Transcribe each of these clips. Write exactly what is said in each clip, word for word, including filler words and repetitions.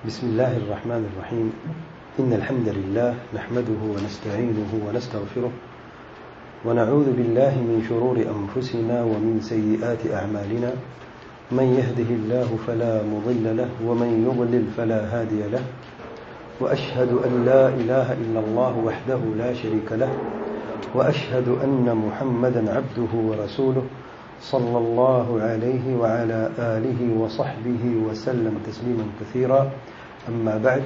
بسم الله الرحمن الرحيم إن الحمد لله نحمده ونستعينه ونستغفره ونعوذ بالله من شرور أنفسنا ومن سيئات أعمالنا من يهده الله فلا مضل له ومن يضلل فلا هادي له وأشهد أن لا إله إلا الله وحده لا شريك له وأشهد أن محمدا عبده ورسوله صلى الله عليه وعلى آله وصحبه وسلم تسليما كثيرا أما بعد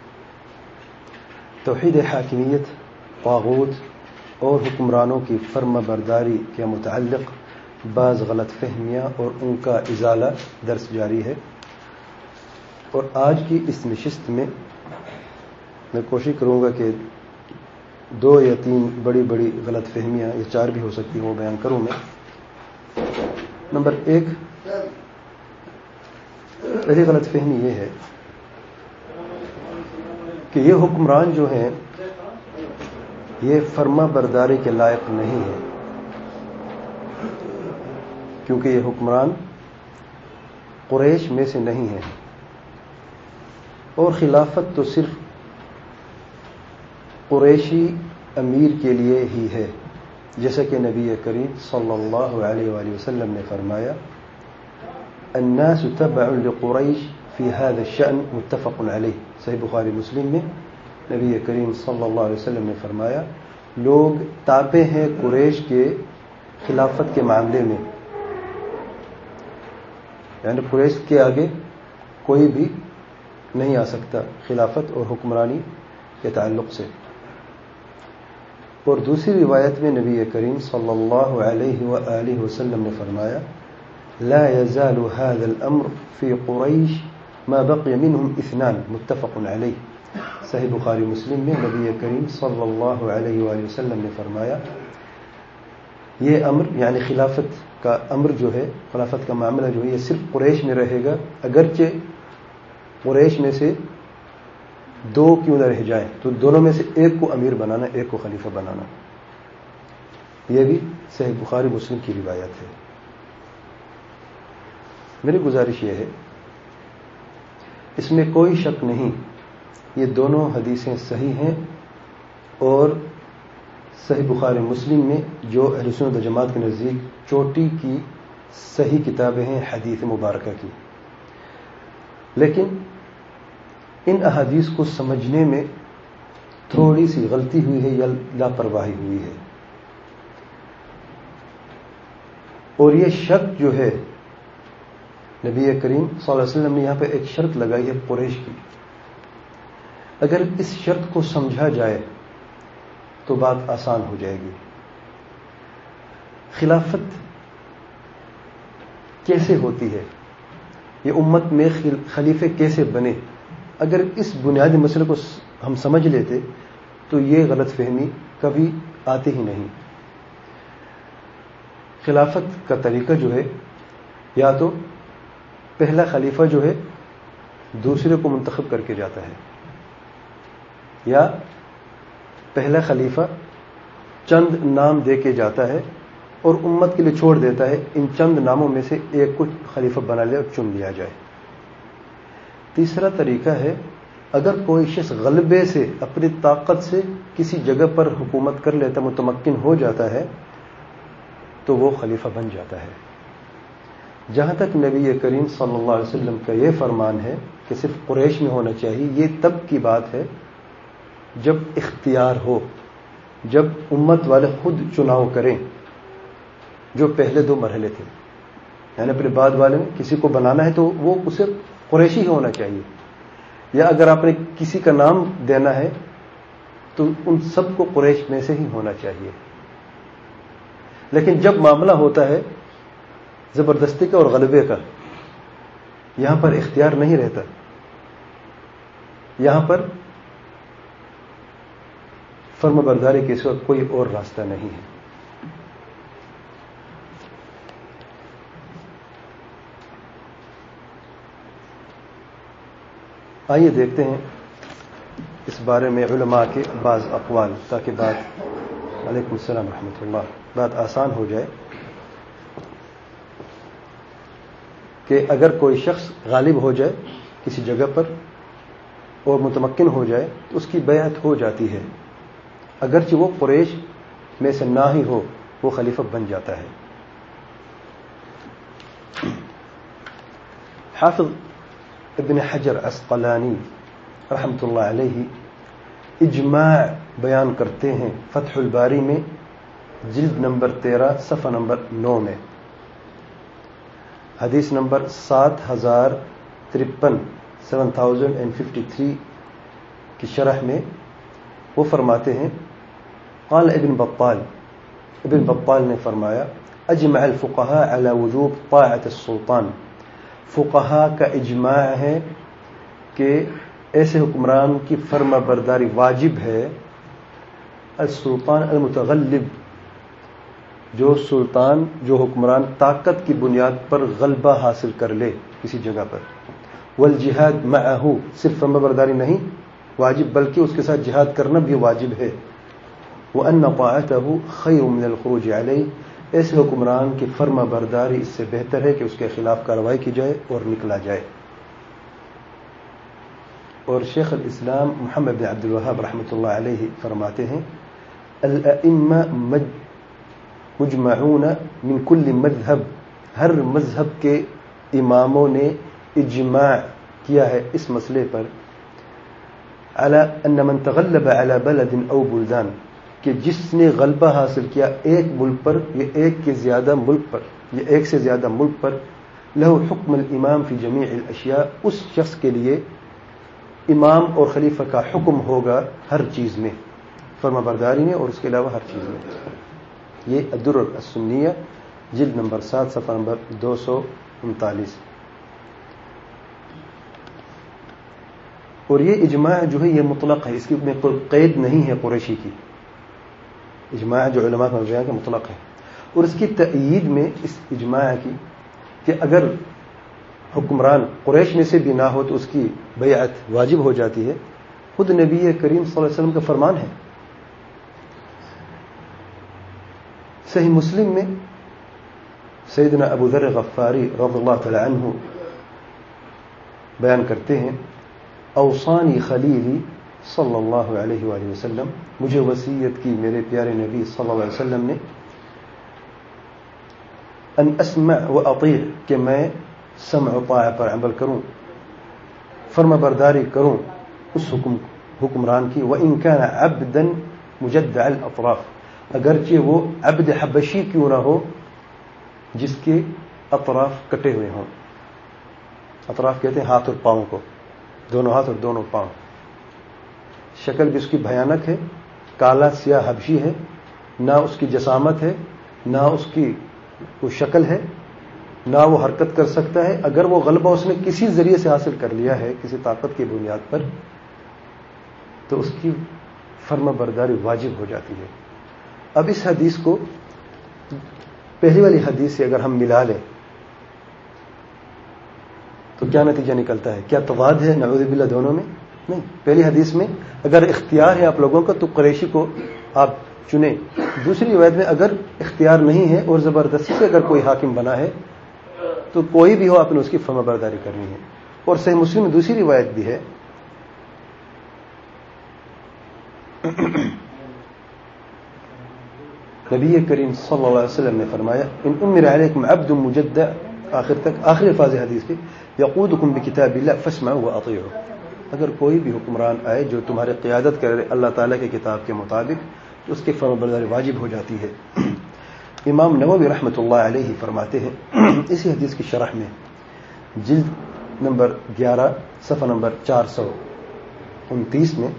توحید حاکمیت، طاغوت اور حکمرانوں کی فرما برداری کے متعلق بعض غلط فہمیاں اور ان کا ازالہ درس جاری ہے، اور آج کی اس نشست میں میں کوشش کروں گا کہ دو یا تین بڑی بڑی غلط فہمیاں یا چار بھی ہو سکتی ہیں وہ بیان کروں میں۔ نمبر ایک، پہلی غلط فہمی یہ ہے کہ یہ حکمران جو ہیں یہ فرما برداری کے لائق نہیں ہے، کیونکہ یہ حکمران قریش میں سے نہیں ہے، اور خلافت تو صرف قریشی امیر کے لیے ہی ہے، جیسا کہ نبی کریم صلی اللہ علیہ وآلہ وسلم نے فرمایا الناس تبع لقریش فی هذا الشأن متفق علیہ۔ صحیح بخاری مسلم میں نبی کریم صلی اللہ علیہ وسلم نے فرمایا لوگ تابع ہیں قریش کے خلافت کے معاملے میں، یعنی قریش کے آگے کوئی بھی نہیں آ سکتا خلافت اور حکمرانی کے تعلق سے۔ اور دوسری روایت میں نبی کریم صلی اللہ علیہ وآلہ وسلم نے فرمایا لا يزال هذا الامر في قریش ما بقي منهم اثنان متفق علیہ۔ صحیح بخاری مسلم میں نبی کریم صلی اللہ علیہ وآلہ وسلم نے فرمایا یہ امر یعنی خلافت کا امر جو ہے، خلافت کا معاملہ جو ہے، یہ صرف قریش میں رہے گا، اگرچہ قریش میں سے دو کیوں نہ رہ جائیں تو دونوں میں سے ایک کو امیر بنانا، ایک کو خلیفہ بنانا۔ یہ بھی صحیح بخاری مسلم کی روایت ہے۔ میری گزارش یہ ہے، اس میں کوئی شک نہیں، یہ دونوں حدیثیں صحیح ہیں، اور صحیح بخاری مسلم میں جو اہل سنت و جماعت کے نزدیک چوٹی کی صحیح کتابیں ہیں حدیث مبارکہ کی، لیکن ان احادیث کو سمجھنے میں تھوڑی سی غلطی ہوئی ہے یا لاپرواہی ہوئی ہے، اور یہ شرط جو ہے نبی کریم صلی اللہ علیہ وسلم نے یہاں پہ ایک شرط لگائی ہے قریش کی، اگر اس شرط کو سمجھا جائے تو بات آسان ہو جائے گی۔ خلافت کیسے ہوتی ہے، یہ امت میں خلیفے کیسے بنے، اگر اس بنیادی مسئلے کو ہم سمجھ لیتے تو یہ غلط فہمی کبھی آتی ہی نہیں۔ خلافت کا طریقہ جو ہے، یا تو پہلا خلیفہ جو ہے دوسرے کو منتخب کر کے جاتا ہے، یا پہلا خلیفہ چند نام دے کے جاتا ہے اور امت کے لیے چھوڑ دیتا ہے ان چند ناموں میں سے ایک کو خلیفہ بنا لے اور چن لیا جائے۔ تیسرا طریقہ ہے اگر کوئی شخص غلبے سے اپنی طاقت سے کسی جگہ پر حکومت کر لیتا، متمکن ہو جاتا ہے، تو وہ خلیفہ بن جاتا ہے۔ جہاں تک نبی کریم صلی اللہ علیہ وسلم کا یہ فرمان ہے کہ صرف قریش میں ہونا چاہیے، یہ تب کی بات ہے جب اختیار ہو، جب امت والے خود چناؤ کریں، جو پہلے دو مرحلے تھے، یعنی اپنے بعد والے میں کسی کو بنانا ہے تو وہ اسے قریشی ہی ہونا چاہیے، یا اگر آپ نے کسی کا نام دینا ہے تو ان سب کو قریش میں سے ہی ہونا چاہیے۔ لیکن جب معاملہ ہوتا ہے زبردستی کا اور غلبے کا، یہاں پر اختیار نہیں رہتا، یہاں پر فرما برداری کے سوا کوئی اور راستہ نہیں ہے۔ آئیے دیکھتے ہیں اس بارے میں علماء کے بعض اقوال، تاکہ بات علیکم السلام ورحمۃ اللہ بات آسان ہو جائے کہ اگر کوئی شخص غالب ہو جائے کسی جگہ پر اور متمکن ہو جائے تو اس کی بیعت ہو جاتی ہے، اگرچہ وہ قریش میں سے نہ ہی ہو، وہ خلیفہ بن جاتا ہے۔ حافظ ابن حجر عسقلانی رحمۃ اللہ علیہ اجماع بیان کرتے ہیں فتح الباری میں جلد نمبر تیرہ صفحہ نمبر نو میں، حدیث نمبر سات ہزار ترپن seven thousand and fifty three کی شرح میں وہ فرماتے ہیں، قال ابن بطال ابن بطال نے فرمایا، اجمع الفقهاء على وجوب طاعة السلطان، فقہا کا اجماع ہے کہ ایسے حکمران کی فرما برداری واجب ہے، السلطان المتغلب، جو سلطان جو حکمران طاقت کی بنیاد پر غلبہ حاصل کر لے کسی جگہ پر، والجہاد معه، صرف فرما برداری نہیں واجب بلکہ اس کے ساتھ جہاد کرنا بھی واجب ہے، وأن طاعته خیر من الخروج علیہ، ایسے حکمران کی فرما برداری اس سے بہتر ہے کہ اس کے خلاف کارروائی کی جائے اور نکلا جائے۔ اور شیخ الاسلام محمد بن عبد الوہاب رحمۃ اللہ علیہ فرماتے ہیں، الائمہ مجمعون من کل مذہب، ہر مذہب کے اماموں نے اجماع کیا ہے اس مسئلے پر، على ان من تغلب على بلد او بلدان، کہ جس نے غلبہ حاصل کیا ایک ملک پر یا ایک کے زیادہ ملک پر یا ایک سے زیادہ ملک پر، لہو حکم الامام فی جمیع الاشیاء، اس شخص کے لیے امام اور خلیفہ کا حکم ہوگا ہر چیز میں، فرما برداری میں اور اس کے علاوہ ہر چیز میں۔ یہ الدرر السنیہ جلد نمبر سات صفحہ نمبر دو سو انتالیس۔ اور یہ اجماع جو ہے یہ مطلق ہے، اس کی میں کوئی قید نہیں ہے قریشی کی، اجماع جو علماء کا بیان کا مطلق ہے۔ اور اس کی تأیید میں اس اجماع کی کہ اگر حکمران قریش میں سے بھی نہ ہو تو اس کی بیعت واجب ہو جاتی ہے، خود نبی کریم صلی اللہ علیہ وسلم کا فرمان ہے۔ صحیح مسلم میں سیدنا ابو ذر غفاری رضی اللہ تعالی عنہ بیان کرتے ہیں، اوصانی خلیلی صلی اللہ علیہ وآلہ وسلم، مجھے وصیت کی میرے پیارے نبی صلی اللہ علیہ وسلم نے، ان اسمع و اطیع، کہ میں سمع و طاعہ پر عمل کروں، فرما برداری کروں اس حکم حکمران کی، وان کان عبدا مجدع الاطراف، اگرچہ وہ عبد حبشی کیوں نہ ہو جس کے اطراف کٹے ہوئے ہوں۔ اطراف کہتے ہیں ہاتھ اور پاؤں کو، دونوں ہاتھ اور دونوں پاؤں۔ شکل بھی اس کی بھیانک ہے، کالا سیاہ حبشی ہے، نہ اس کی جسامت ہے، نہ اس کی وہ شکل ہے، نہ وہ حرکت کر سکتا ہے۔ اگر وہ غلبہ اس نے کسی ذریعے سے حاصل کر لیا ہے کسی طاقت کی بنیاد پر تو اس کی فرما برداری واجب ہو جاتی ہے۔ اب اس حدیث کو پہلی والی حدیث سے اگر ہم ملا لیں تو کیا نتیجہ نکلتا ہے؟ کیا تضاد ہے نعوذ باللہ دونوں میں؟ نہیں۔ پہلی حدیث میں اگر اختیار ہے آپ لوگوں کا تو قریشی کو آپ چنیں، دوسری روایت میں اگر اختیار نہیں ہے اور زبردستی سے اگر کوئی حاکم بنا ہے تو کوئی بھی ہو آپ نے اس کی فرما برداری کرنی ہے۔ اور صحیح مسلم میں دوسری روایت بھی ہے، نبی کریم صلی اللہ علیہ وسلم نے فرمایا، ان امر علیکم عبد مجدع، آخر تک آخری الفاظ حدیث کے، یقودکم بکتاب اللہ فاسمعوا واطیعوا، اگر کوئی بھی حکمران آئے جو تمہاری قیادت کرے اللہ تعالیٰ کی کتاب کے مطابق تو اس کی فرما برداری واجب ہو جاتی ہے۔ امام نووی رحمۃ اللہ علیہ فرماتے ہیں اسی حدیث کی شرح میں جلد نمبر گیارہ صفحہ نمبر چار سو انتیس میں،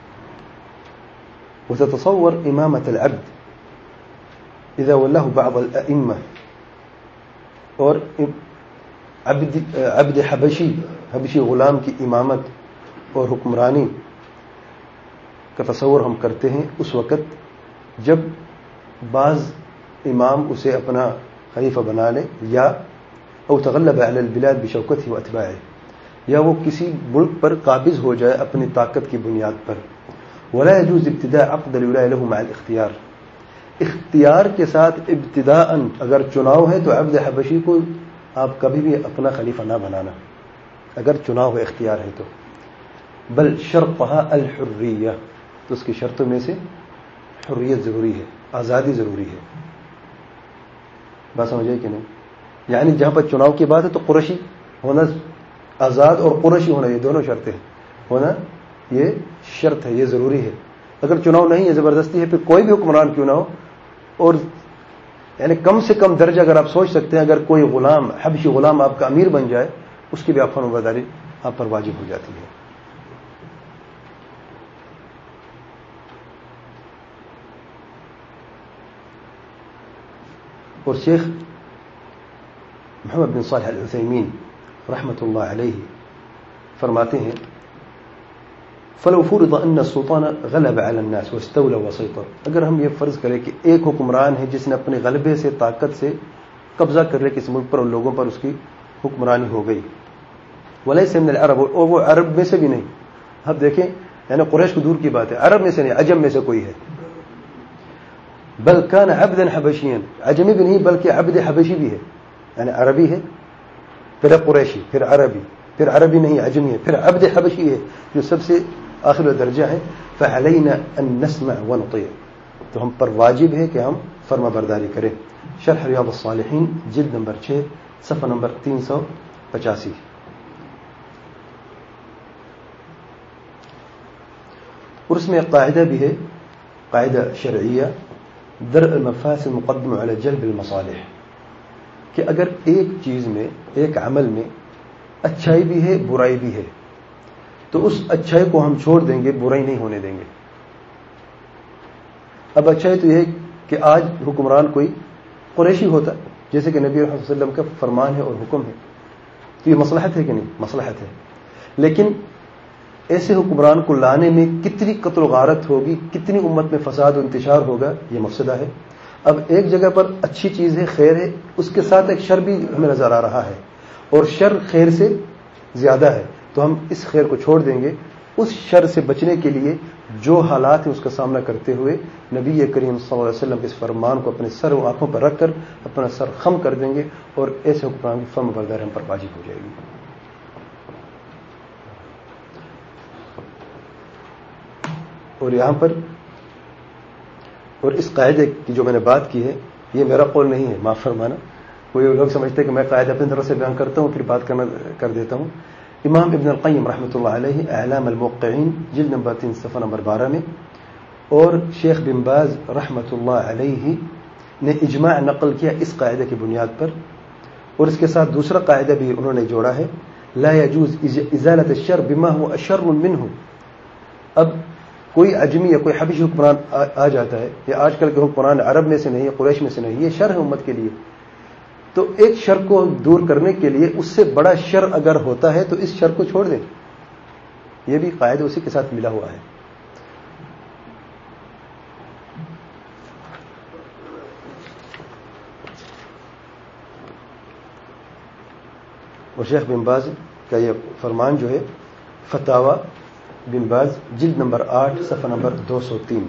وتتصور امامة العبد اذا ولاه بعض الائمة، اور عبد عبد حبشی حبشی غلام کی امامت اور حکمرانی کا تصور ہم کرتے ہیں اس وقت جب بعض امام اسے اپنا خلیفہ بنا لے، یا او تغلب علی البلاد بشوکته واتباعه، یا وہ کسی ملک پر قابض ہو جائے اپنی طاقت کی بنیاد پر۔ ولا يجوز ابتداء عقد الولاية له مع الاختیار، اختیار کے ساتھ ابتداء اگر چناؤ ہے تو عبد حبشی کو آپ کبھی بھی اپنا خلیفہ نہ بنانا، اگر چناؤ ہے اختیار ہے تو۔ بل شرطها الحریہ، تو اس کی شرطوں میں سے حریت ضروری ہے، آزادی ضروری ہے. بات سمجھے کہ نہیں؟ یعنی جہاں پر چناؤ کی بات ہے تو قریشی ہونا آزاد اور قریشی ہونا یہ دونوں شرطیں ہیں، ہونا یہ شرط ہے، یہ ضروری ہے. اگر چناؤ نہیں ہے، زبردستی ہے، پھر کوئی بھی حکمران کیوں نہ ہو، اور یعنی کم سے کم درجہ اگر آپ سوچ سکتے ہیں اگر کوئی غلام حبشی غلام آپ کا امیر بن جائے اس کی بھی آپ فرما برداری آپ پر واجب ہو جاتی ہے. اور شیخ محمد بن صالح العثیمین رحمۃ اللہ علیہ فرماتے ہیں فلو فرض ان السلطان غلب على الناس واستولى وسيطر، اگر ہم یہ فرض کریں کہ ایک حکمران ہے جس نے اپنے غلبے سے طاقت سے قبضہ کر لیا کسی ملک پر اور لوگوں پر اس کی حکمرانی ہو گئی، وليس من العرب، اور وہ عرب میں سے بھی نہیں. اب دیکھیں یعنی قریش کو دور کی بات ہے، عرب میں سے نہیں، عجم میں سے کوئی ہے. بل كان عبدا حبشيا، عجمی بھی نہیں بلکہ عبد حبشی بھی ہے، یعنی عربی ہے پھر قریشی پھر عربی پھر عربی نہیں عجمی ہے پھر عبد حبشی ہے جو سب سے آخر درجہ ہے. فعلينا ان نسمع ونطيع، تو ہم پر واجب ہے کہ ہم فرما برداری کریں. شرح ریاض الصالحین جلد نمبر چھ صفحہ نمبر تین سو پچاسی. اور اس میں ایک قاعدہ بھی ہے، قاعدہ شرعیہ، درء المفاسد مقدم علی جلب المصالح، کہ اگر ایک چیز میں ایک عمل میں اچھائی بھی ہے برائی بھی ہے تو اس اچھائی کو ہم چھوڑ دیں گے، برائی نہیں ہونے دیں گے. اب اچھائی تو یہ ہے کہ آج حکمران کوئی قریشی ہوتا جیسے کہ نبی محمد صلی اللہ علیہ وسلم کا فرمان ہے اور حکم ہے، تو یہ مصلحت ہے کہ نہیں؟ مصلحت ہے. لیکن ایسے حکمران کو لانے میں کتنی قتل و غارت ہوگی، کتنی امت میں فساد و انتشار ہوگا، یہ مفسدہ ہے. اب ایک جگہ پر اچھی چیز ہے، خیر ہے، اس کے ساتھ ایک شر بھی ہمیں نظر آ رہا ہے اور شر خیر سے زیادہ ہے، تو ہم اس خیر کو چھوڑ دیں گے. اس شر سے بچنے کے لیے جو حالات ہیں اس کا سامنا کرتے ہوئے نبی کریم صلی اللہ علیہ وسلم کے اس فرمان کو اپنے سر و آنکھوں پر رکھ کر اپنا سر خم کر دیں گے اور ایسے حکمران کی فرم برداری ہم پر واجب ہو جائے گی. اور یہاں پر اور اس قاعدے کی جو میں نے بات کی ہے یہ میرا قول نہیں ہے، معاف فرمانا. کوئی لوگ سمجھتے ہیں کہ میں قاعدہ اپنی طرف سے بیان کرتا ہوں پھر بات کرنا کر دیتا ہوں. امام ابن القیم رحمۃ اللہ علیہ اعلام الموقعین جلد نمبر تین صفحہ نمبر بارہ میں، اور شیخ بن باز رحمۃ اللہ علیہ نے اجماع نقل کیا اس قاعدے کی بنیاد پر، اور اس کے ساتھ دوسرا قاعدہ بھی انہوں نے جوڑا ہے، لا يجوز ازالۃ الشر بما هو اشر منه. اب کوئی عجمی یا کوئی حبشی حکمران آ جاتا ہے، یا آج کل کے حکمران عرب میں سے نہیں، قریش میں سے نہیں، یہ شر ہے امت کے لیے. تو ایک شر کو دور کرنے کے لیے اس سے بڑا شر اگر ہوتا ہے تو اس شر کو چھوڑ دیں. یہ بھی قاعدہ اسی کے ساتھ ملا ہوا ہے. اور شیخ بن باز کا یہ فرمان جو ہے فتاوی بن باز جلد نمبر آٹھ صفحہ نمبر دو سو تین.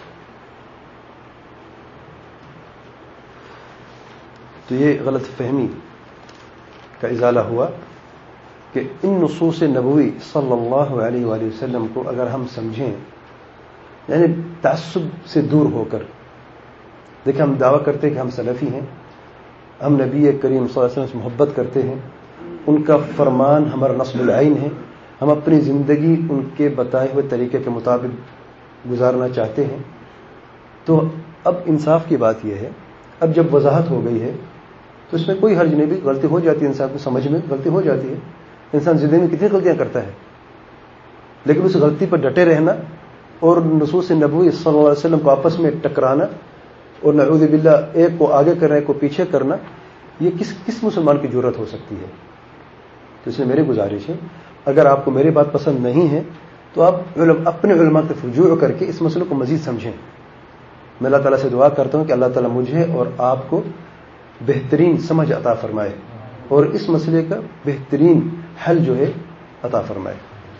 تو یہ غلط فہمی کا ازالہ ہوا کہ ان نصوص نبوی صلی اللہ علیہ وآلہ وسلم کو اگر ہم سمجھیں یعنی تعصب سے دور ہو کر. دیکھیں ہم دعویٰ کرتے ہیں کہ ہم سلفی ہیں، ہم نبی کریم صلی اللہ علیہ وسلم سے محبت کرتے ہیں، ان کا فرمان ہمارا نصب العین ہے، ہم اپنی زندگی ان کے بتائے ہوئے طریقے کے مطابق گزارنا چاہتے ہیں. تو اب انصاف کی بات یہ ہے، اب جب وضاحت ہو گئی ہے تو اس میں کوئی حرج نہیں، بھی غلطی ہو جاتی ہے، انسان کو سمجھ میں غلطی ہو جاتی ہے. انسان زندگی میں کتنی غلطیاں کرتا ہے، لیکن اس غلطی پر ڈٹے رہنا اور نصوص نبوی صلی اللہ علیہ وسلم کو آپس میں ٹکرانا اور نعوذ باللہ ایک کو آگے کرنا ایک کو پیچھے کرنا، یہ کس کس مسلمان کی جرأت ہو سکتی ہے؟ تو اس میں میری گزارش ہے اگر آپ کو میری بات پسند نہیں ہے تو آپ علم اپنے علماء کے رجوع کر کے اس مسئلے کو مزید سمجھیں. میں اللہ تعالیٰ سے دعا کرتا ہوں کہ اللہ تعالیٰ مجھے اور آپ کو بہترین سمجھ عطا فرمائے اور اس مسئلے کا بہترین حل جو ہے عطا فرمائے.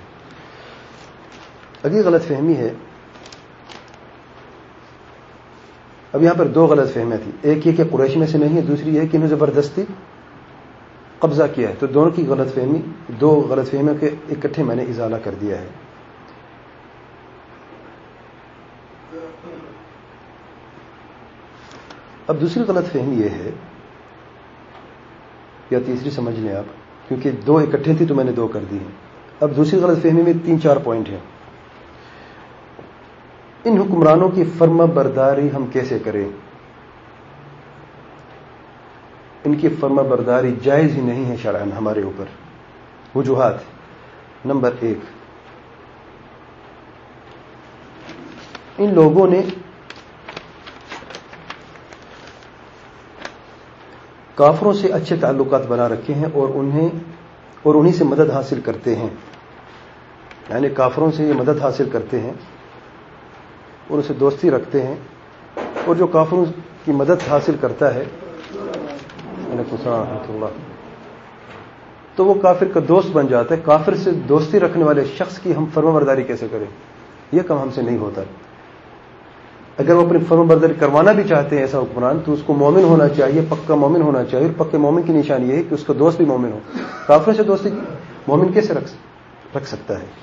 اگلی غلط فہمی ہے، اب یہاں پر دو غلط فہمیاں تھیں، ایک یہ کہ قریش میں سے نہیں ہے، دوسری یہ کہ انہوں زبردستی قبضہ کیا ہے. تو دونوں کی غلط فہمی، دو غلط فہمیوں کے اکٹھے میں نے ازالہ کر دیا ہے. اب دوسری غلط فہمی یہ ہے، یا تیسری سمجھ لیں آپ، کیونکہ دو اکٹھے تھی تو میں نے دو کر دی ہیں. اب دوسری غلط فہمی میں تین چار پوائنٹ ہیں. ان حکمرانوں کی فرما برداری ہم کیسے کریں؟ ان کی فرما برداری جائز ہی نہیں ہے شرعاً ہمارے اوپر. وجوہات: نمبر ایک، ان لوگوں نے کافروں سے اچھے تعلقات بنا رکھے ہیں اور انہیں اور انہی سے مدد حاصل کرتے ہیں. یعنی کافروں سے یہ مدد حاصل کرتے ہیں اور اسے دوستی رکھتے ہیں، اور جو کافروں کی مدد حاصل کرتا ہے علیکم السلام ورحمۃ اللہ، تو وہ کافر کا دوست بن جاتا ہے. کافر سے دوستی رکھنے والے شخص کی ہم فرما برداری کیسے کریں؟ یہ کام ہم سے نہیں ہوتا. اگر وہ اپنی فرما برداری کروانا بھی چاہتے ہیں ایسا حکمران، تو اس کو مومن ہونا چاہیے، پکا مومن ہونا چاہیے. اور پکے مومن کی نشانی یہ ہے کہ اس کا دوست بھی مومن ہو. کافر سے دوستی مومن کیسے رکھ رکھ سکتا ہے؟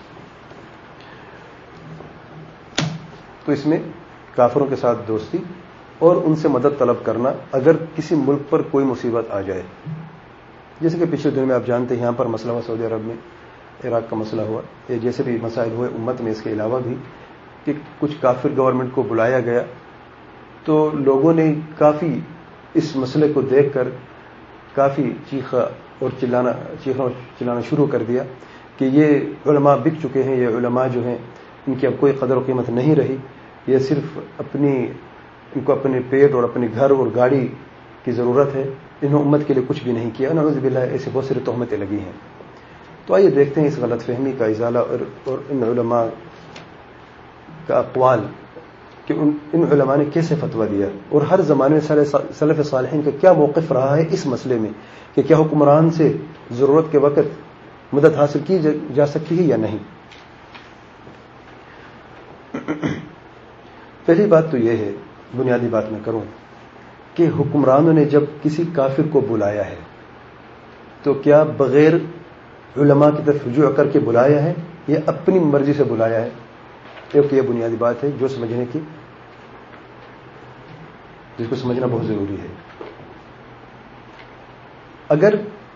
تو اس میں کافروں کے ساتھ دوستی اور ان سے مدد طلب کرنا اگر کسی ملک پر کوئی مصیبت آ جائے. جیسے کہ پچھلے دن میں آپ جانتے ہیں یہاں پر مسئلہ ہوا، سعودی عرب میں عراق کا مسئلہ ہوا، یا جیسے بھی مسائل ہوئے امت میں اس کے علاوہ بھی، کہ کچھ کافر گورنمنٹ کو بلایا گیا تو لوگوں نے کافی اس مسئلے کو دیکھ کر کافی چیخا اور چلانا چیخنا اور چلانا شروع کر دیا کہ یہ علماء بک چکے ہیں، یہ علماء جو ہیں ان کی اب کوئی قدر و قیمت نہیں رہی، یہ صرف اپنی ان کو اپنے پیٹ اور اپنے گھر اور گاڑی کی ضرورت ہے، انہوں امت کے لیے کچھ بھی نہیں کیا. نعوذ باللہ، ایسے بہت ساری تہمتیں لگی ہیں. تو آئیے دیکھتے ہیں اس غلط فہمی کا ازالہ اور, اور ان علماء کا اقوال کہ ان, ان علماء نے کیسے فتویٰ دیا، اور ہر زمانے میں سلف صالحین کا کیا موقف رہا ہے اس مسئلے میں کہ کیا حکمران سے ضرورت کے وقت مدد حاصل کی جا سکتی ہے یا نہیں. پہلی بات تو یہ ہے، بنیادی بات میں کروں، کہ حکمرانوں نے جب کسی کافر کو بلایا ہے تو کیا بغیر علماء کی طرف رجوع کر کے بلایا ہے یا اپنی مرضی سے بلایا ہے؟ ایک یہ بنیادی بات ہے جو سمجھنے کی جس کو سمجھنا بہت ضروری ہے. اگر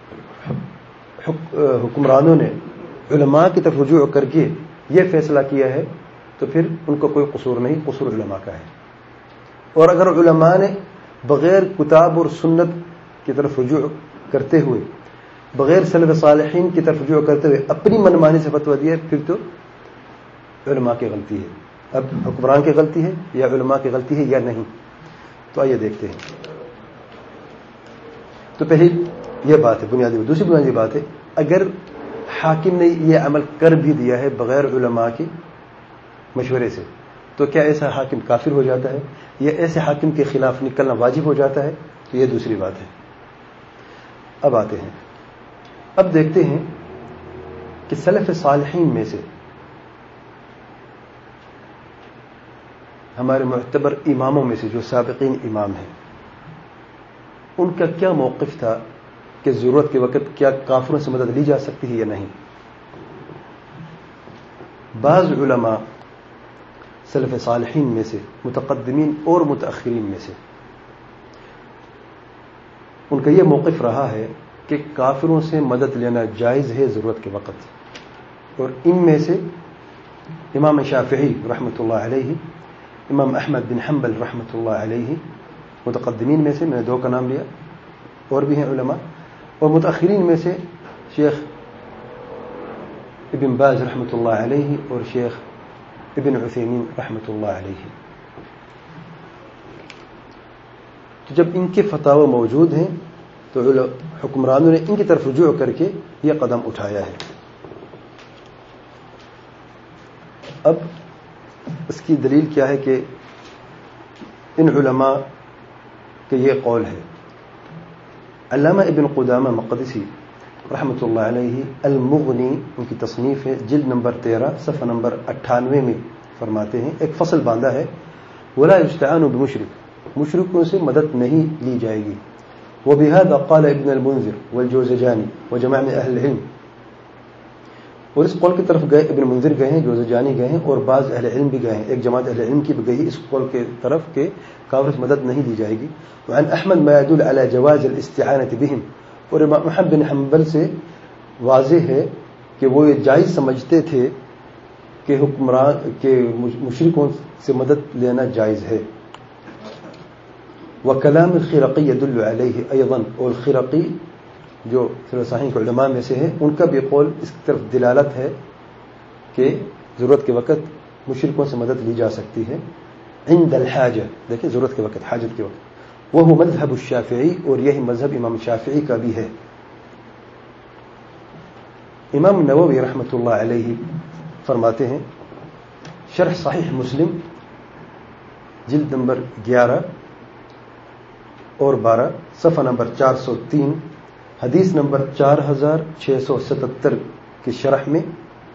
حکمرانوں نے علماء کی طرف رجوع کر کے یہ فیصلہ کیا ہے تو پھر ان کو کوئی قصور نہیں، قصور علماء کا ہے. اور اگر علماء نے بغیر کتاب اور سنت کی طرف رجوع کرتے ہوئے، بغیر سلف صالحین کی طرف رجوع کرتے ہوئے اپنی منمانی سے فتویٰ دیا، پھر تو علماء کی غلطی ہے. اب حکمران کی غلطی ہے یا علماء کی غلطی ہے یا نہیں؟ تو آئیے دیکھتے ہیں. تو پہلی یہ بات ہے بنیادی بات. دوسری بنیادی بات ہے، اگر حاکم نے یہ عمل کر بھی دیا ہے بغیر علماء کے مشورے سے، تو کیا ایسا حاکم کافر ہو جاتا ہے یا ایسے حاکم کے خلاف نکلنا واجب ہو جاتا ہے؟ تو یہ دوسری بات ہے. اب آتے ہیں، اب دیکھتے ہیں کہ سلف صالحین میں سے ہمارے معتبر اماموں میں سے جو سابقین امام ہیں، ان کا کیا موقف تھا کہ ضرورت کے وقت کیا کافروں سے مدد لی جا سکتی ہے یا نہیں. بعض علماء سلف صالحین میں سے، متقدمین اور متأخرین میں سے، ان کا یہ موقف رہا ہے کہ کافروں سے مدد لینا جائز ہے ضرورت کے وقت. اور ان میں سے امام شافعی رحمۃ اللہ علیہ، امام احمد بن حنبل رحمۃ اللہ علیہ، متقدمین میں سے میں نے دو کا نام لیا، اور بھی ہیں علماء. اور متأخرین میں سے شیخ ابن باز رحمۃ اللہ علیہ اور شیخ ابن عثیمین رحمۃ اللہ علیہ. تو جب ان کے فتاوی موجود ہیں تو حکمرانوں نے ان کی طرف رجوع کر کے یہ قدم اٹھایا ہے. اب اس کی دلیل کیا ہے کہ ان علماء کا یہ قول ہے. علامہ ابن قدامہ مقدسی رحمۃ اللہ علیہ المغنی، ان کی تصنیف ہے، جلد نمبر تیرہ صفحہ نمبر اٹھانوے میں فرماتے ہیں، ایک فصل باندھا ہے، ولا یستعان بمشرک، مشرکوں سے مدد نہیں لی جائے گی. وبهذا قال ابن المنذر والجوزجاني وجماعة من أهل العلم. اور اس قول کی طرف گئے ابن منذر گئے ہیں، جوزجانی گئے ہیں، اور بعض اہل علم بھی گئے ہیں. ایک جماعت اہل علم کی بھی گئی اس قول کے طرف کہ کافر سے مدد نہیں دی جائے گی. وعن احمد ما يدل على جواز الاستعانة بهم، اور امام احمد بن حنبل سے واضح ہے کہ وہ یہ جائز سمجھتے تھے کہ حکمران کے مشرکوں سے مدد لینا جائز ہے. وکلام الخرقی يدل علیہ ایضا، اور خرقی جو فلسفی کے علماء میں سے ہیں ان کا بھی قول اس طرف دلالت ہے کہ ضرورت کے وقت مشرکوں سے مدد لی جا سکتی ہے. عند الحاجہ، دیکھیں ضرورت کے وقت، حاجت کے وقت. وہ مذہب الشافعی، اور یہی مذہب امام شافعی کا بھی ہے. امام نووی رحمۃ اللہ علیہ فرماتے ہیں شرح صحیح مسلم جلد نمبر گیارہ اور بارہ صفحہ نمبر چار سو تین حدیث نمبر چار ہزار چھ سو ستتر کی شرح میں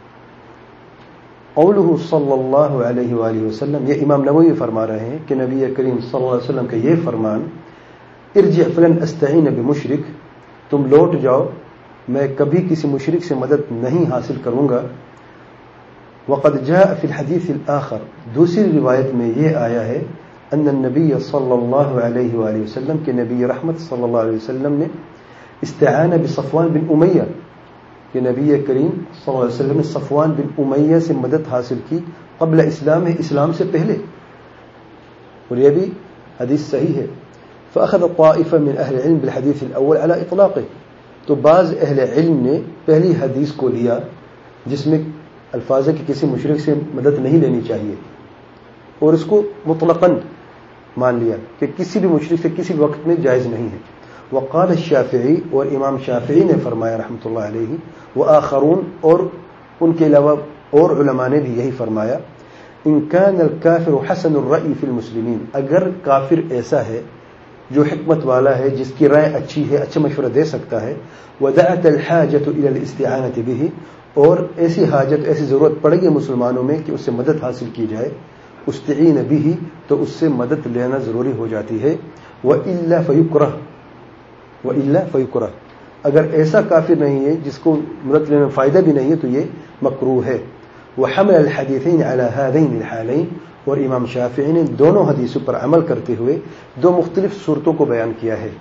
قولہ صلی اللہ علیہ وآلہ وسلم، یہ امام نووی فرما رہے ہیں کہ نبی کریم صلی اللہ علیہ وسلم کا یہ فرمان، ارجع فلن استعین بمشرک، تم لوٹ جاؤ میں کبھی کسی مشرک سے مدد نہیں حاصل کروں گا. وقد جاء فی الحدیث الآخر، دوسری روایت میں یہ آیا ہے ان النبی صلی اللہ علیہ وآلہ وسلم کہ نبی رحمت صلی اللہ علیہ وسلم نے استعان بصفوان بن امیہ، کہ نبی کریم صلی اللہ علیہ وسلم نے صفوان بن امیہ سے مدد حاصل کی قبل اسلام، اسلام سے پہلے، اور یہ بھی حدیث صحیح ہے. فأخذ طائفة من اہل علم بالحدیث الاول على اطلاقه، تو بعض اہل علم نے پہلی حدیث کو لیا جس میں الفاظ ہے کہ کسی مشرک سے مدد نہیں لینی چاہیے، اور اس کو مطلقاً مان لیا کہ کسی بھی مشرک سے کسی وقت میں جائز نہیں ہے. وقال الشافعی، اور امام شافعی نے فرمایا رحمۃ اللہ علیہ، وآخرون، اور ان کے علاوہ اور علماء نے بھی یہی فرمایا، ان كان الكافر حسن الرأی فی المسلمین، اگر کافر ایسا ہے جو حکمت والا ہے، جس کی رائے اچھی ہے، اچھا مشورہ دے سکتا ہے، ودعت الحاجة الى الاستعانة به، اور ایسی حاجت ایسی ضرورت پڑے گی مسلمانوں میں کہ اس سے مدد حاصل کی جائے، استعین به، تو اس سے مدد لینا ضروری ہو جاتی ہے. وإلا فیکرہ، وإلا فیکرہ، اگر ایسا کافر نہیں ہے جس کو مدد لینے میں فائدہ بھی نہیں ہے تو یہ مکروہ ہے. وحمل الحدیثین علی هذین الحالین، اور امام شافعی نے دونوں حدیثوں پر عمل کرتے ہوئے دو مختلف صورتوں کو بیان کیا ہے.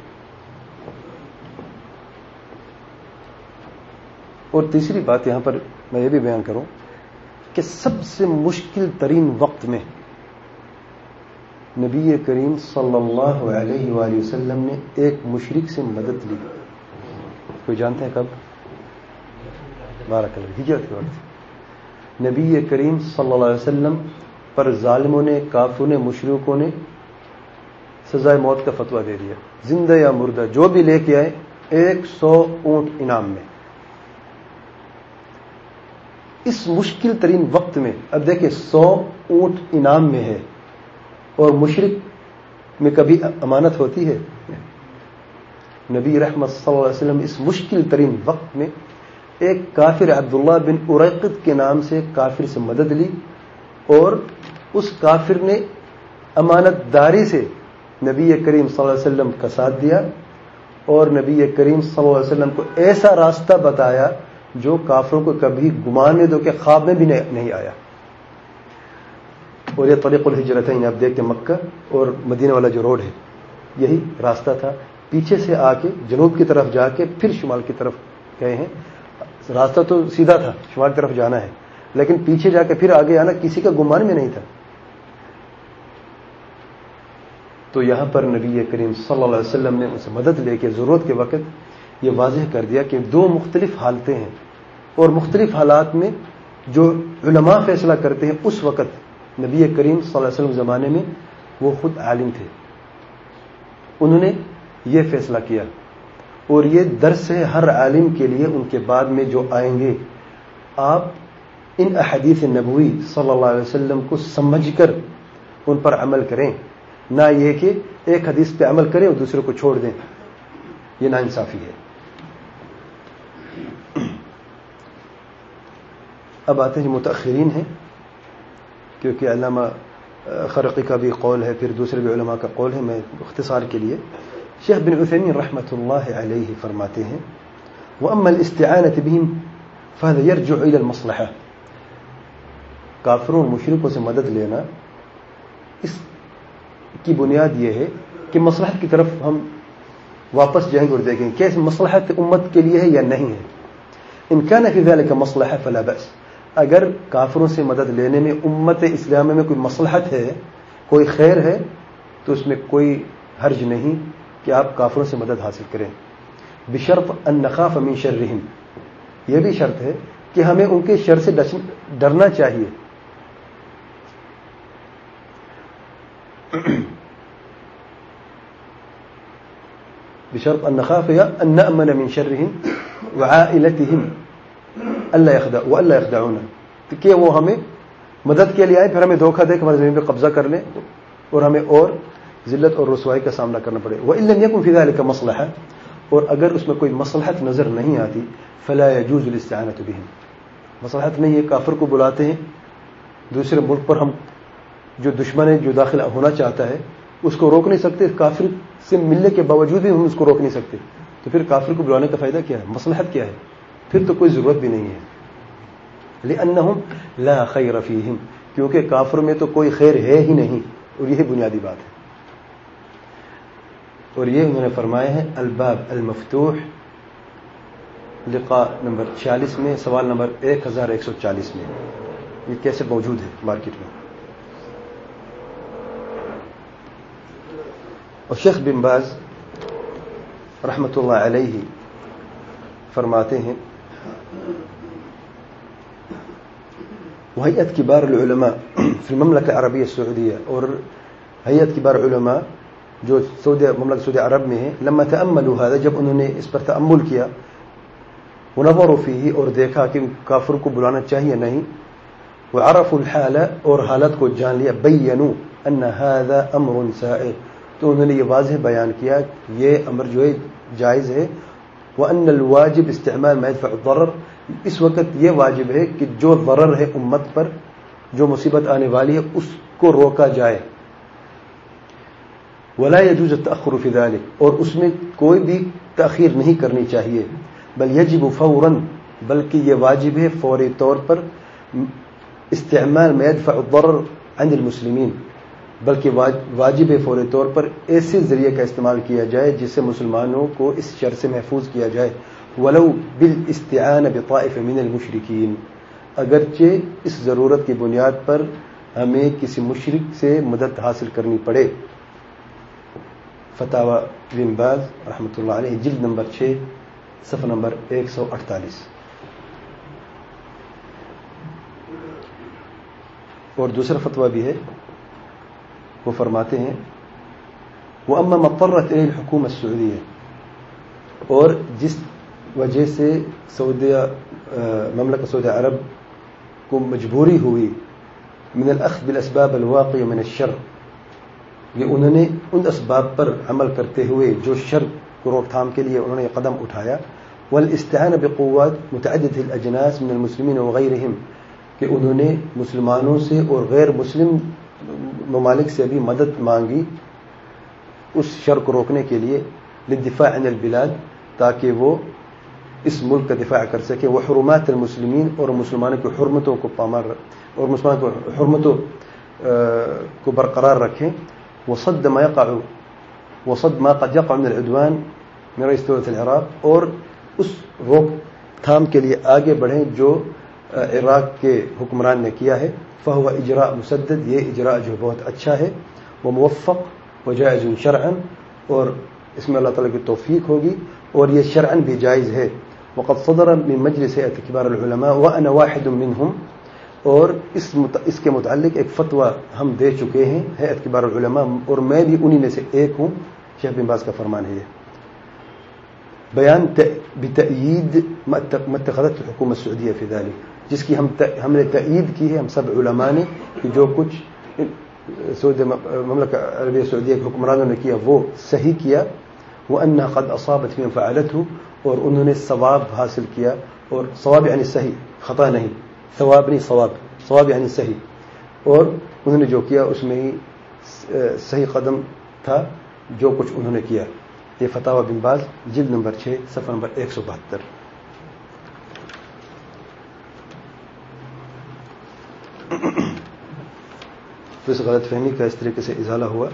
اور تیسری بات یہاں پر میں یہ بھی بیان کروں کہ سب سے مشکل ترین وقت میں نبی کریم صلی اللہ علیہ وآلہ وسلم نے ایک مشرک سے مدد لی. کوئی جانتے ہیں کب؟ بارک اللہ، ہجرت کے وقت نبی کریم صلی اللہ علیہ وسلم پر ظالموں نے، کافروں نے، مشرکوں نے سزائے موت کا فتویٰ دے دیا، زندہ یا مردہ جو بھی لے کے آئے ایک سو اونٹ انعام میں. اس مشکل ترین وقت میں اب دیکھیں سو اونٹ انعام میں ہے، اور مشرک میں کبھی امانت ہوتی ہے؟ نبی رحمت صلی اللہ علیہ وسلم اس مشکل ترین وقت میں ایک کافر عبداللہ بن اریقط کے نام سے کافر سے مدد لی، اور اس کافر نے امانت داری سے نبی کریم صلی اللہ علیہ وسلم کا ساتھ دیا، اور نبی کریم صلی اللہ علیہ وسلم کو ایسا راستہ بتایا جو کافروں کو کبھی گمان میں دو کہ خواب میں بھی نہیں آیا. اور یہ طریق الہجرتین، آپ دیکھتے مکہ اور مدینہ والا جو روڈ ہے یہی راستہ تھا. پیچھے سے آ کے جنوب کی طرف جا کے پھر شمال کی طرف گئے ہیں. راستہ تو سیدھا تھا، شمال کی طرف جانا ہے، لیکن پیچھے جا کے پھر آگے آنا کسی کا گمان میں نہیں تھا. تو یہاں پر نبی کریم صلی اللہ علیہ وسلم نے ان سے مدد لے کے ضرورت کے وقت یہ واضح کر دیا کہ دو مختلف حالتیں ہیں، اور مختلف حالات میں جو علماء فیصلہ کرتے ہیں اس وقت نبی کریم صلی اللہ علیہ وسلم زمانے میں وہ خود عالم تھے، انہوں نے یہ فیصلہ کیا، اور یہ درس ہے ہر عالم کے لیے ان کے بعد میں جو آئیں گے. آپ ان احادیث نبوی صلی اللہ علیہ وسلم کو سمجھ کر ان پر عمل کریں، نہ یہ کہ ایک حدیث پہ عمل کریں اور دوسرے کو چھوڑ دیں، یہ ناانصافی ہے. اب آتے ہیں متأخرین ہیں، کیونکہ علامہ خرقی کا بھی قول ہے، پھر دوسرے بھی علماء کا قول ہے. میں اختصار کے لیے شیخ بن عثیمین رحمۃ اللہ علیہ فرماتے ہیں، وَأَمَّا الْإِسْتِعَانَةُ بِهِمْ فهذا يرجع إلى المصلحة. کافروں اور مشرکوں سے مدد لینا اس کی بنیاد یہ ہے کہ مصلحت کی طرف ہم واپس جائیں گے اور دیکھیں کہ مصلحت امت کے لیے ہے یا نہیں ہے. ان كان في ذلك مصلحة فلا بأس. اگر کافروں سے مدد لینے میں امت اسلامیہ میں کوئی مصلحت ہے، کوئی خیر ہے، تو اس میں کوئی حرج نہیں کہ آپ کافروں سے مدد حاصل کریں. بشرط ان نخاف من شرهم. یہ بھی شرط ہے کہ ہمیں ان کے شر سے ڈرنا چاہیے. بشرط ان نخاف ان نأمن من شرهم وعائلتهم الا يخدع والا يخدعونا، کہ وہ ہمیں مدد کے لیے آئے پھر ہمیں دھوکہ دے کہ ہماری زمین پہ قبضہ کر لیں اور ہمیں اور ذلت اور رسوائی کا سامنا کرنا پڑے. وَإِن لَمْ يَكُنْ فِي ذَلِكَ مَصْلَحَةٌ. اور اگر اس میں کوئی مصلحت نظر نہیں آتی فَلَا يَجُوزُ الْإِسْتِعَانَةُ بِهِمْ. مصلحت نہیں ہے، کافر کو بلاتے ہیں دوسرے ملک پر، ہم جو دشمن ہے جو داخل ہونا چاہتا ہے اس کو روک نہیں سکتے، کافر سے ملنے کے باوجود بھی ہم اس کو روک نہیں سکتے، تو پھر کافر کو بلانے کا فائدہ کیا ہے؟ مصلحت کیا ہے؟ پھر تو کوئی ضرورت بھی نہیں ہے. لِأَنَّهُمْ لَا خَيْرَ فِيهِمْ. کیونکہ کافر میں تو کوئی خیر ہے ہی نہیں، اور یہی بنیادی بات ہے. اور یہ انہوں نے فرمایا ہے الباب المفتوح لقاء نمبر چھیالیس میں، سوال نمبر ایک ہزار ایک سو چالیس میں. یہ کیسے موجود ہے مارکیٹ میں. اور شیخ بن باز رحمۃ اللہ علیہ فرماتے ہیں وهيئة كبار العلماء في المملكة العربية السعودية، اور هيئة كبار علماء جو سعودی مملکت سعودی عرب میں ہے، لما تأملوا هذا، جب انہوں نے اس پر تأمل کیا، ونظروا فيه، اور دیکھا کہ کافر کو بلانا چاہیے نہیں، وعرفوا الحال، اور حالت کو جان لیا، بينوا ان هذا امر سائغ، تو انہوں نے یہ واضح بیان کیا یہ امر جو ہے جائز ہے. وان الواجب استعمال ما يدفع الضرر، اس وقت یہ واجب ہے کہ جو ضرر ہے امت پر، جو مصیبت آنے والی ہے، اس کو روکا جائے. ولا يجوز التأخر في ذلك، اور اس میں کوئی بھی تأخیر نہیں کرنی چاہیے. بل يجب فورا، بلکہ یہ واجب ہے فوری طور پر، استعمال ما يدفع الضرر عن المسلمین، بلکہ واجب ہے فوری طور پر ایسے ذریعے کا استعمال کیا جائے جس سے مسلمانوں کو اس شر سے محفوظ کیا جائے. ولو بالاستعانة بطائف من المشرکین، اگرچہ اس ضرورت کی بنیاد پر ہمیں کسی مشرک سے مدد حاصل کرنی پڑے. فتاوی بن باز رحمۃ اللہ علیہ، جلد نمبر چھ، صفحہ نمبر ایک سو اڑتالیس. اور دوسرا فتویٰ بھی ہے، وہ فرماتے ہیں وَأَمَّا مَا اضْطَرَّتْ إِلَيْهِ الْحُكُومَةُ السعودية، اور جس وجہ سے سعودیہ مملکت سعودی عرب کو مجبوری ہوئی من الاخذ بالاسباب الواقعة من الشر، یہ انہوں نے ان اسباب پر عمل کرتے ہوئے جو شر کو روک تھام کے لیے انہوں نے قدم اٹھایا. والاستعانة بقوات متعددة الاجناس من المسلمين وغيرهم، کہ انہوں نے مسلمانوں سے اور غیر مسلم ممالک سے بھی مدد مانگی اس شر کو روکنے کے لیے. للدفاع عن البلاد، تاکہ وہ اس ملک کا دفاع کر سکے. وہ حرمات المسلمین، اور مسلمانوں کی حرمتوں کو پامال اور مسلمانوں کی حرمتوں کو برقرار رکھیں. وصد ما يقع وصد ما قد يقع من العدوان من رئیس دولة العراق، اور اس روک تھام کے لیے آگے بڑھیں جو عراق کے حکمران نے کیا ہے. فهو اجراء مسدد، یہ اجراء جو بہت اچھا ہے. وموفق وجائز شرعا، اور اس میں اللہ تعالیٰ کی توفیق ہوگی اور یہ شرعاً بھی جائز ہے. وقد صدر من مجلس هيئة كبار العلماء وانا واحد منهم، اور اس مت... اس کے متعلق ایک فتویٰ ہم دے چکے ہیں هيئة كبار العلماء، اور میں بھی انہی میں سے ایک ہوں. شیخ بن باز کا فرمان ہے یہ بیان بتأیید ما اتخذته الحکومة السعودیہ فی ذلك، جس کی ہم ہم نے تأیید کی ہے، ہم سب علماء نے، کہ جو کچھ سعودی مملکت عربیہ سعودیہ کے حکمرانوں نے کیا وہ صحیح کیا. وأنها قد أصابت فيما فعلته، اور انہوں نے ثواب حاصل کیا. اور ثواب یعنی صحیح، خطا نہیں، ثواب نہیں، ثواب ثواب یعنی صحیح. اور انہوں نے جو کیا اس میں ہی صحیح قدم تھا جو کچھ انہوں نے کیا. یہ فتاوی بن باز جلد نمبر چھ، صفحہ نمبر ایک سو بہتر. تو اس غلط فہمی کا اس طریقے سے ازالہ ہوا.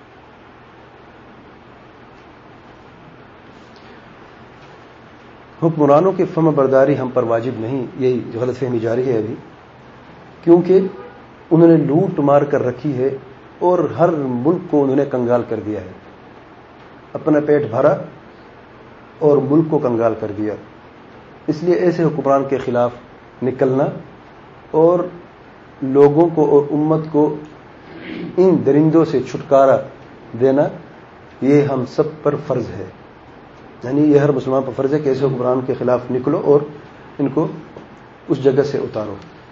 حکمرانوں کی فرما برداری ہم پر واجب نہیں، یہی غلط فہمی جاری ہے ابھی، کیونکہ انہوں نے لوٹ مار کر رکھی ہے اور ہر ملک کو انہوں نے کنگال کر دیا ہے. اپنا پیٹ بھرا اور ملک کو کنگال کر دیا. اس لیے ایسے حکمران کے خلاف نکلنا اور لوگوں کو اور امت کو ان درندوں سے چھٹکارا دینا یہ ہم سب پر فرض ہے. یعنی یہ ہر مسلمان پر فرض ہے کہ ایسے حکمران کے خلاف نکلو اور ان کو اس جگہ سے اتارو.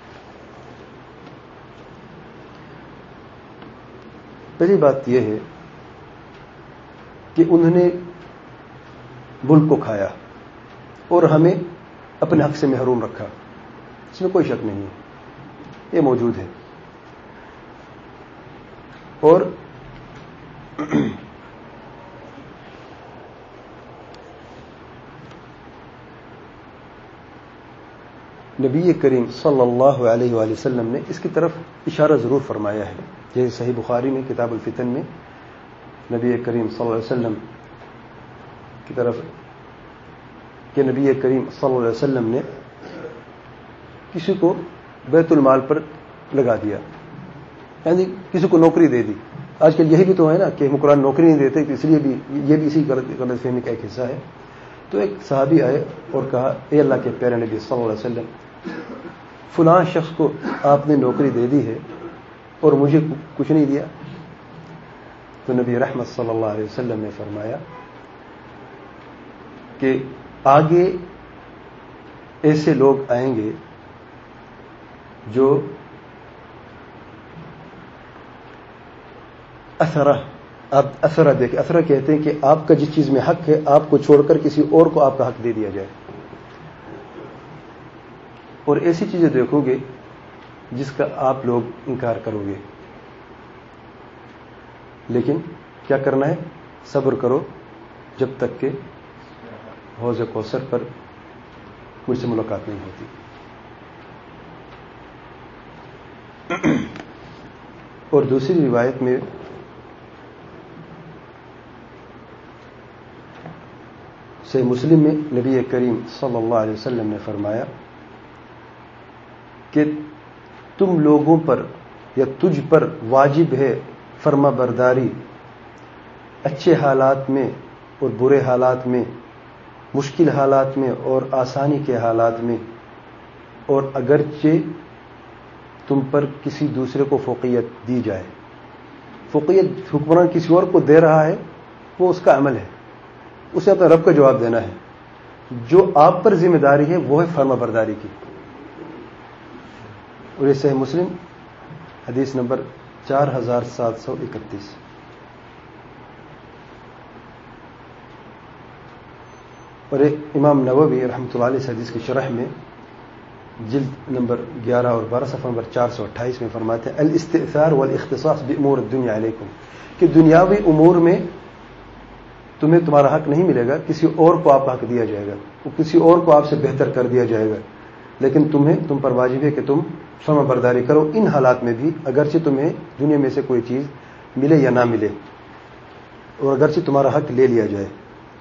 پہلی بات یہ ہے کہ انہوں نے ملک کو کھایا اور ہمیں اپنے حق سے محروم رکھا، اس میں کوئی شک نہیں ہے، یہ موجود ہے. اور نبی کریم صلی اللہ علیہ وآلہ وسلم نے اس کی طرف اشارہ ضرور فرمایا ہے. جیسے صحیح بخاری میں کتاب الفتن میں نبی کریم صلی اللہ علیہ وسلم کی طرف کہ نبی کریم صلی اللہ علیہ وسلم نے کسی کو بیت المال پر لگا دیا، یعنی کسی کو نوکری دے دی. آج کل یہی بھی تو ہے نا کہ حکمران نوکری نہیں دیتے، اس لیے بھی یہ بھی اسی غلط غلط فہمی کا ایک حصہ ہے. تو ایک صحابی آئے اور کہا، اے اللہ کے پیارے نبی صلی اللہ علیہ وسلم، فلاں شخص کو آپ نے نوکری دے دی ہے اور مجھے کچھ نہیں دیا. تو نبی رحمت صلی اللہ علیہ وسلم نے فرمایا کہ آگے ایسے لوگ آئیں گے جو اثرہ، آپ اثرہ دیکھیں، اثرہ کہتے ہیں کہ آپ کا جس چیز میں حق ہے آپ کو چھوڑ کر کسی اور کو آپ کا حق دے دیا جائے. اور ایسی چیزیں دیکھو گے جس کا آپ لوگ انکار کرو گے. لیکن کیا کرنا ہے؟ صبر کرو جب تک کہ حوض کوثر پر مجھ سے ملاقات نہیں ہوتی. اور دوسری روایت میں صحیح مسلم میں نبی کریم صلی اللہ علیہ وسلم نے فرمایا کہ تم لوگوں پر یا تجھ پر واجب ہے فرما برداری اچھے حالات میں اور برے حالات میں، مشکل حالات میں اور آسانی کے حالات میں. اور اگرچہ تم پر کسی دوسرے کو فوقیت دی جائے، فوقیت حکمران کسی اور کو دے رہا ہے وہ اس کا عمل ہے، اسے اپنے رب کا جواب دینا ہے. جو آپ پر ذمہ داری ہے وہ ہے فرما برداری کی. اور یہ صحیح مسلم حدیث نمبر چار ہزار سات سو اکتیس. اور امام نووی رحمۃ اللہ علیہ اس حدیث کی شرح میں جلد نمبر گیارہ اور بارہ صفحہ نمبر چار سو اٹھائیس میں فرماتے ہیں، الاستئثار والاختصاص بامور الدنیا علیکم، کہ دنیاوی امور میں تمہیں تمہارا حق نہیں ملے گا، کسی اور کو آپ کا حق دیا جائے گا، کسی اور کو آپ سے بہتر کر دیا جائے گا. لیکن تمہیں تم پر واجب ہے کہ تم فرما برداری کرو ان حالات میں بھی، اگرچہ تمہیں دنیا میں سے کوئی چیز ملے یا نہ ملے، اور اگرچہ تمہارا حق لے لیا جائے.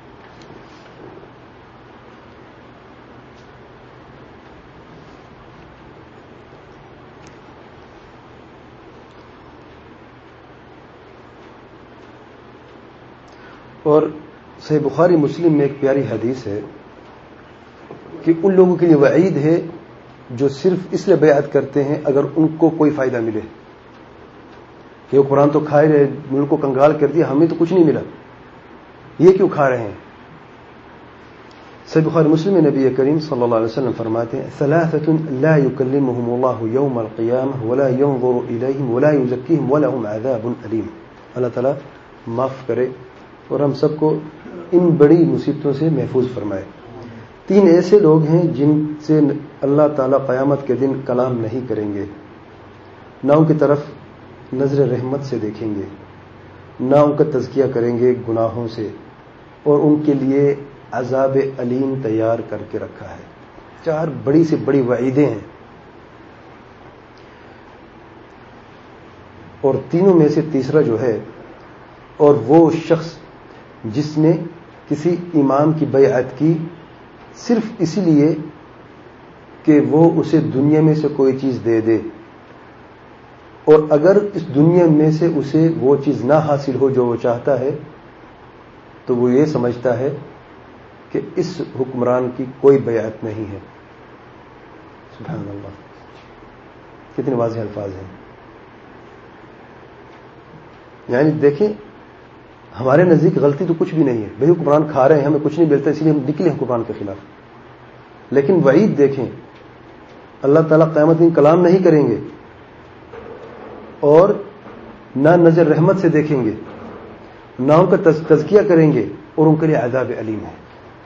اور صحیح بخاری مسلم میں ایک پیاری حدیث ہے کہ ان لوگوں کے لیے وعید ہے جو صرف اس لیے بیعت کرتے ہیں اگر ان کو کوئی فائدہ ملے. کہ وہ قرآن تو کھائے رہے، ملک کو کنگال کر دیا، ہمیں تو کچھ نہیں ملا، یہ کیوں کھا رہے ہیں؟ صحیح بخاری مسلم میں نبی کریم صلی اللہ علیہ وسلم فرماتے ہیں، ثلاثة لا يكلمهم الله يوم القيامة ولا ينظر إليهم ولا يزكيهم ولهم عذاب أليم. اللہ تعالیٰ معاف کرے اور ہم سب کو ان بڑی مصیبتوں سے محفوظ فرمائے. تین ایسے لوگ ہیں جن سے اللہ تعالیٰ قیامت کے دن کلام نہیں کریں گے، نہ ان کی طرف نظر رحمت سے دیکھیں گے، نہ ان کا تزکیہ کریں گے گناہوں سے، اور ان کے لیے عذاب علیم تیار کر کے رکھا ہے. چار بڑی سے بڑی وعیدیں ہیں. اور تینوں میں سے تیسرا جو ہے، اور وہ شخص جس نے کسی امام کی بیعت کی صرف اسی لیے کہ وہ اسے دنیا میں سے کوئی چیز دے دے، اور اگر اس دنیا میں سے اسے وہ چیز نہ حاصل ہو جو وہ چاہتا ہے تو وہ یہ سمجھتا ہے کہ اس حکمران کی کوئی بیعت نہیں ہے۔ سبحان اللہ، کتنے واضح الفاظ ہیں۔ یعنی دیکھیں، ہمارے نزدیک غلطی تو کچھ بھی نہیں ہے، بھئی حکمران کھا رہے ہیں، ہمیں کچھ نہیں ملتا اس لیے ہم نکلے حکمران کے خلاف، لیکن وعید دیکھیں، اللہ تعالیٰ قیامت دن کلام نہیں کریں گے اور نہ نظر رحمت سے دیکھیں گے، نہ ان کا تزکیہ کریں گے، اور ان کے لیے عذاب علیم ہے۔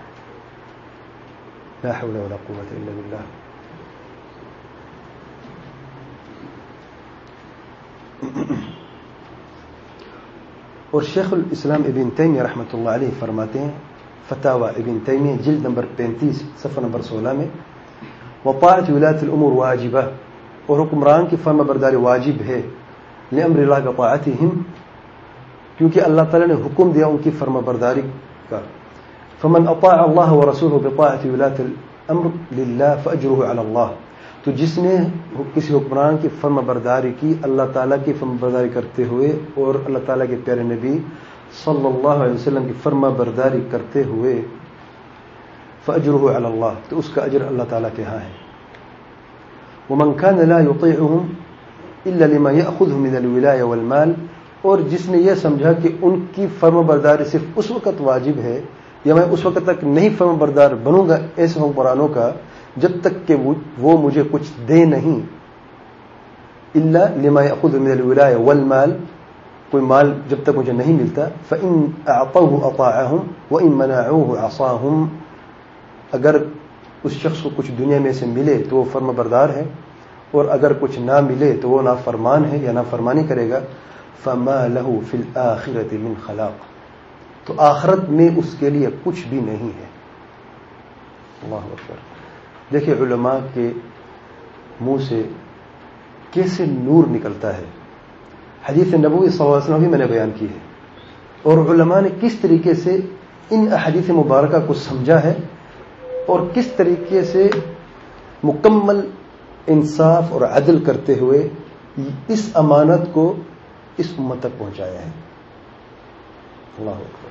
لا حول ولا قوة الا باللہ۔ اور شیخ الاسلام ابن تیمیہ رحمۃ اللہ علیہ فرماتے ہیں، فتاوی ابن تیمیہ جلد نمبر پینتیس صفحہ نمبر سولہ میں، وطاعت ولاة الامور واجبہ، اور حکمران کی فرما برداری واجب ہے، لامر اللہ بطاعتہم، کیونکہ اللہ تعالیٰ نے حکم دیا ان کی فرما برداری کا۔ فمن اطاع اللہ ورسولہ بطاعت ولاة الامر للہ فاجرہ علی اللہ، تو جس نے کسی حکمران کی فرما برداری کی اللہ تعالیٰ کی فرما برداری کرتے ہوئے اور اللہ تعالیٰ کے پیارے نبی صلی اللہ علیہ وسلم کی فرما برداری کرتے ہوئے، فاجرہ علی اللہ، تو اس کا اجر اللہ تعالیٰ کے ہاں ہے۔ ومن كان لا يطيعهم الا لما ياخذه من الولايه والمال، اور جس نے یہ سمجھا کہ ان کی فرما برداری صرف اس وقت واجب ہے یا میں اس وقت تک نہیں فرما بردار بنوں گا ایسے حکمرانوں کا جب تک کہ وہ مجھے کچھ دے نہیں، الا لما ياخذ من الولايه والمال، کوئی مال جب تک مجھے نہیں ملتا، فان اعطوه اطاعهم وان منعوه عصاهم، اگر اس شخص کو کچھ دنیا میں سے ملے تو وہ فرما بردار ہے، اور اگر کچھ نہ ملے تو وہ نافرمان ہے یا نافرمانی کرے گا، فما له في الآخرة من خلاق، تو آخرت میں اس کے لیے کچھ بھی نہیں ہے۔ اللہ اکبر۔ دیکھیں علماء کے منہ سے کیسے نور نکلتا ہے، حدیث نبوی صلی اللہ علیہ وسلم بھی میں نے بیان کی ہے، اور علماء نے کس طریقے سے ان احادیث مبارکہ کو سمجھا ہے اور کس طریقے سے مکمل انصاف اور عدل کرتے ہوئے اس امانت کو اس امت تک پہنچایا ہے۔ اللہ اکبر۔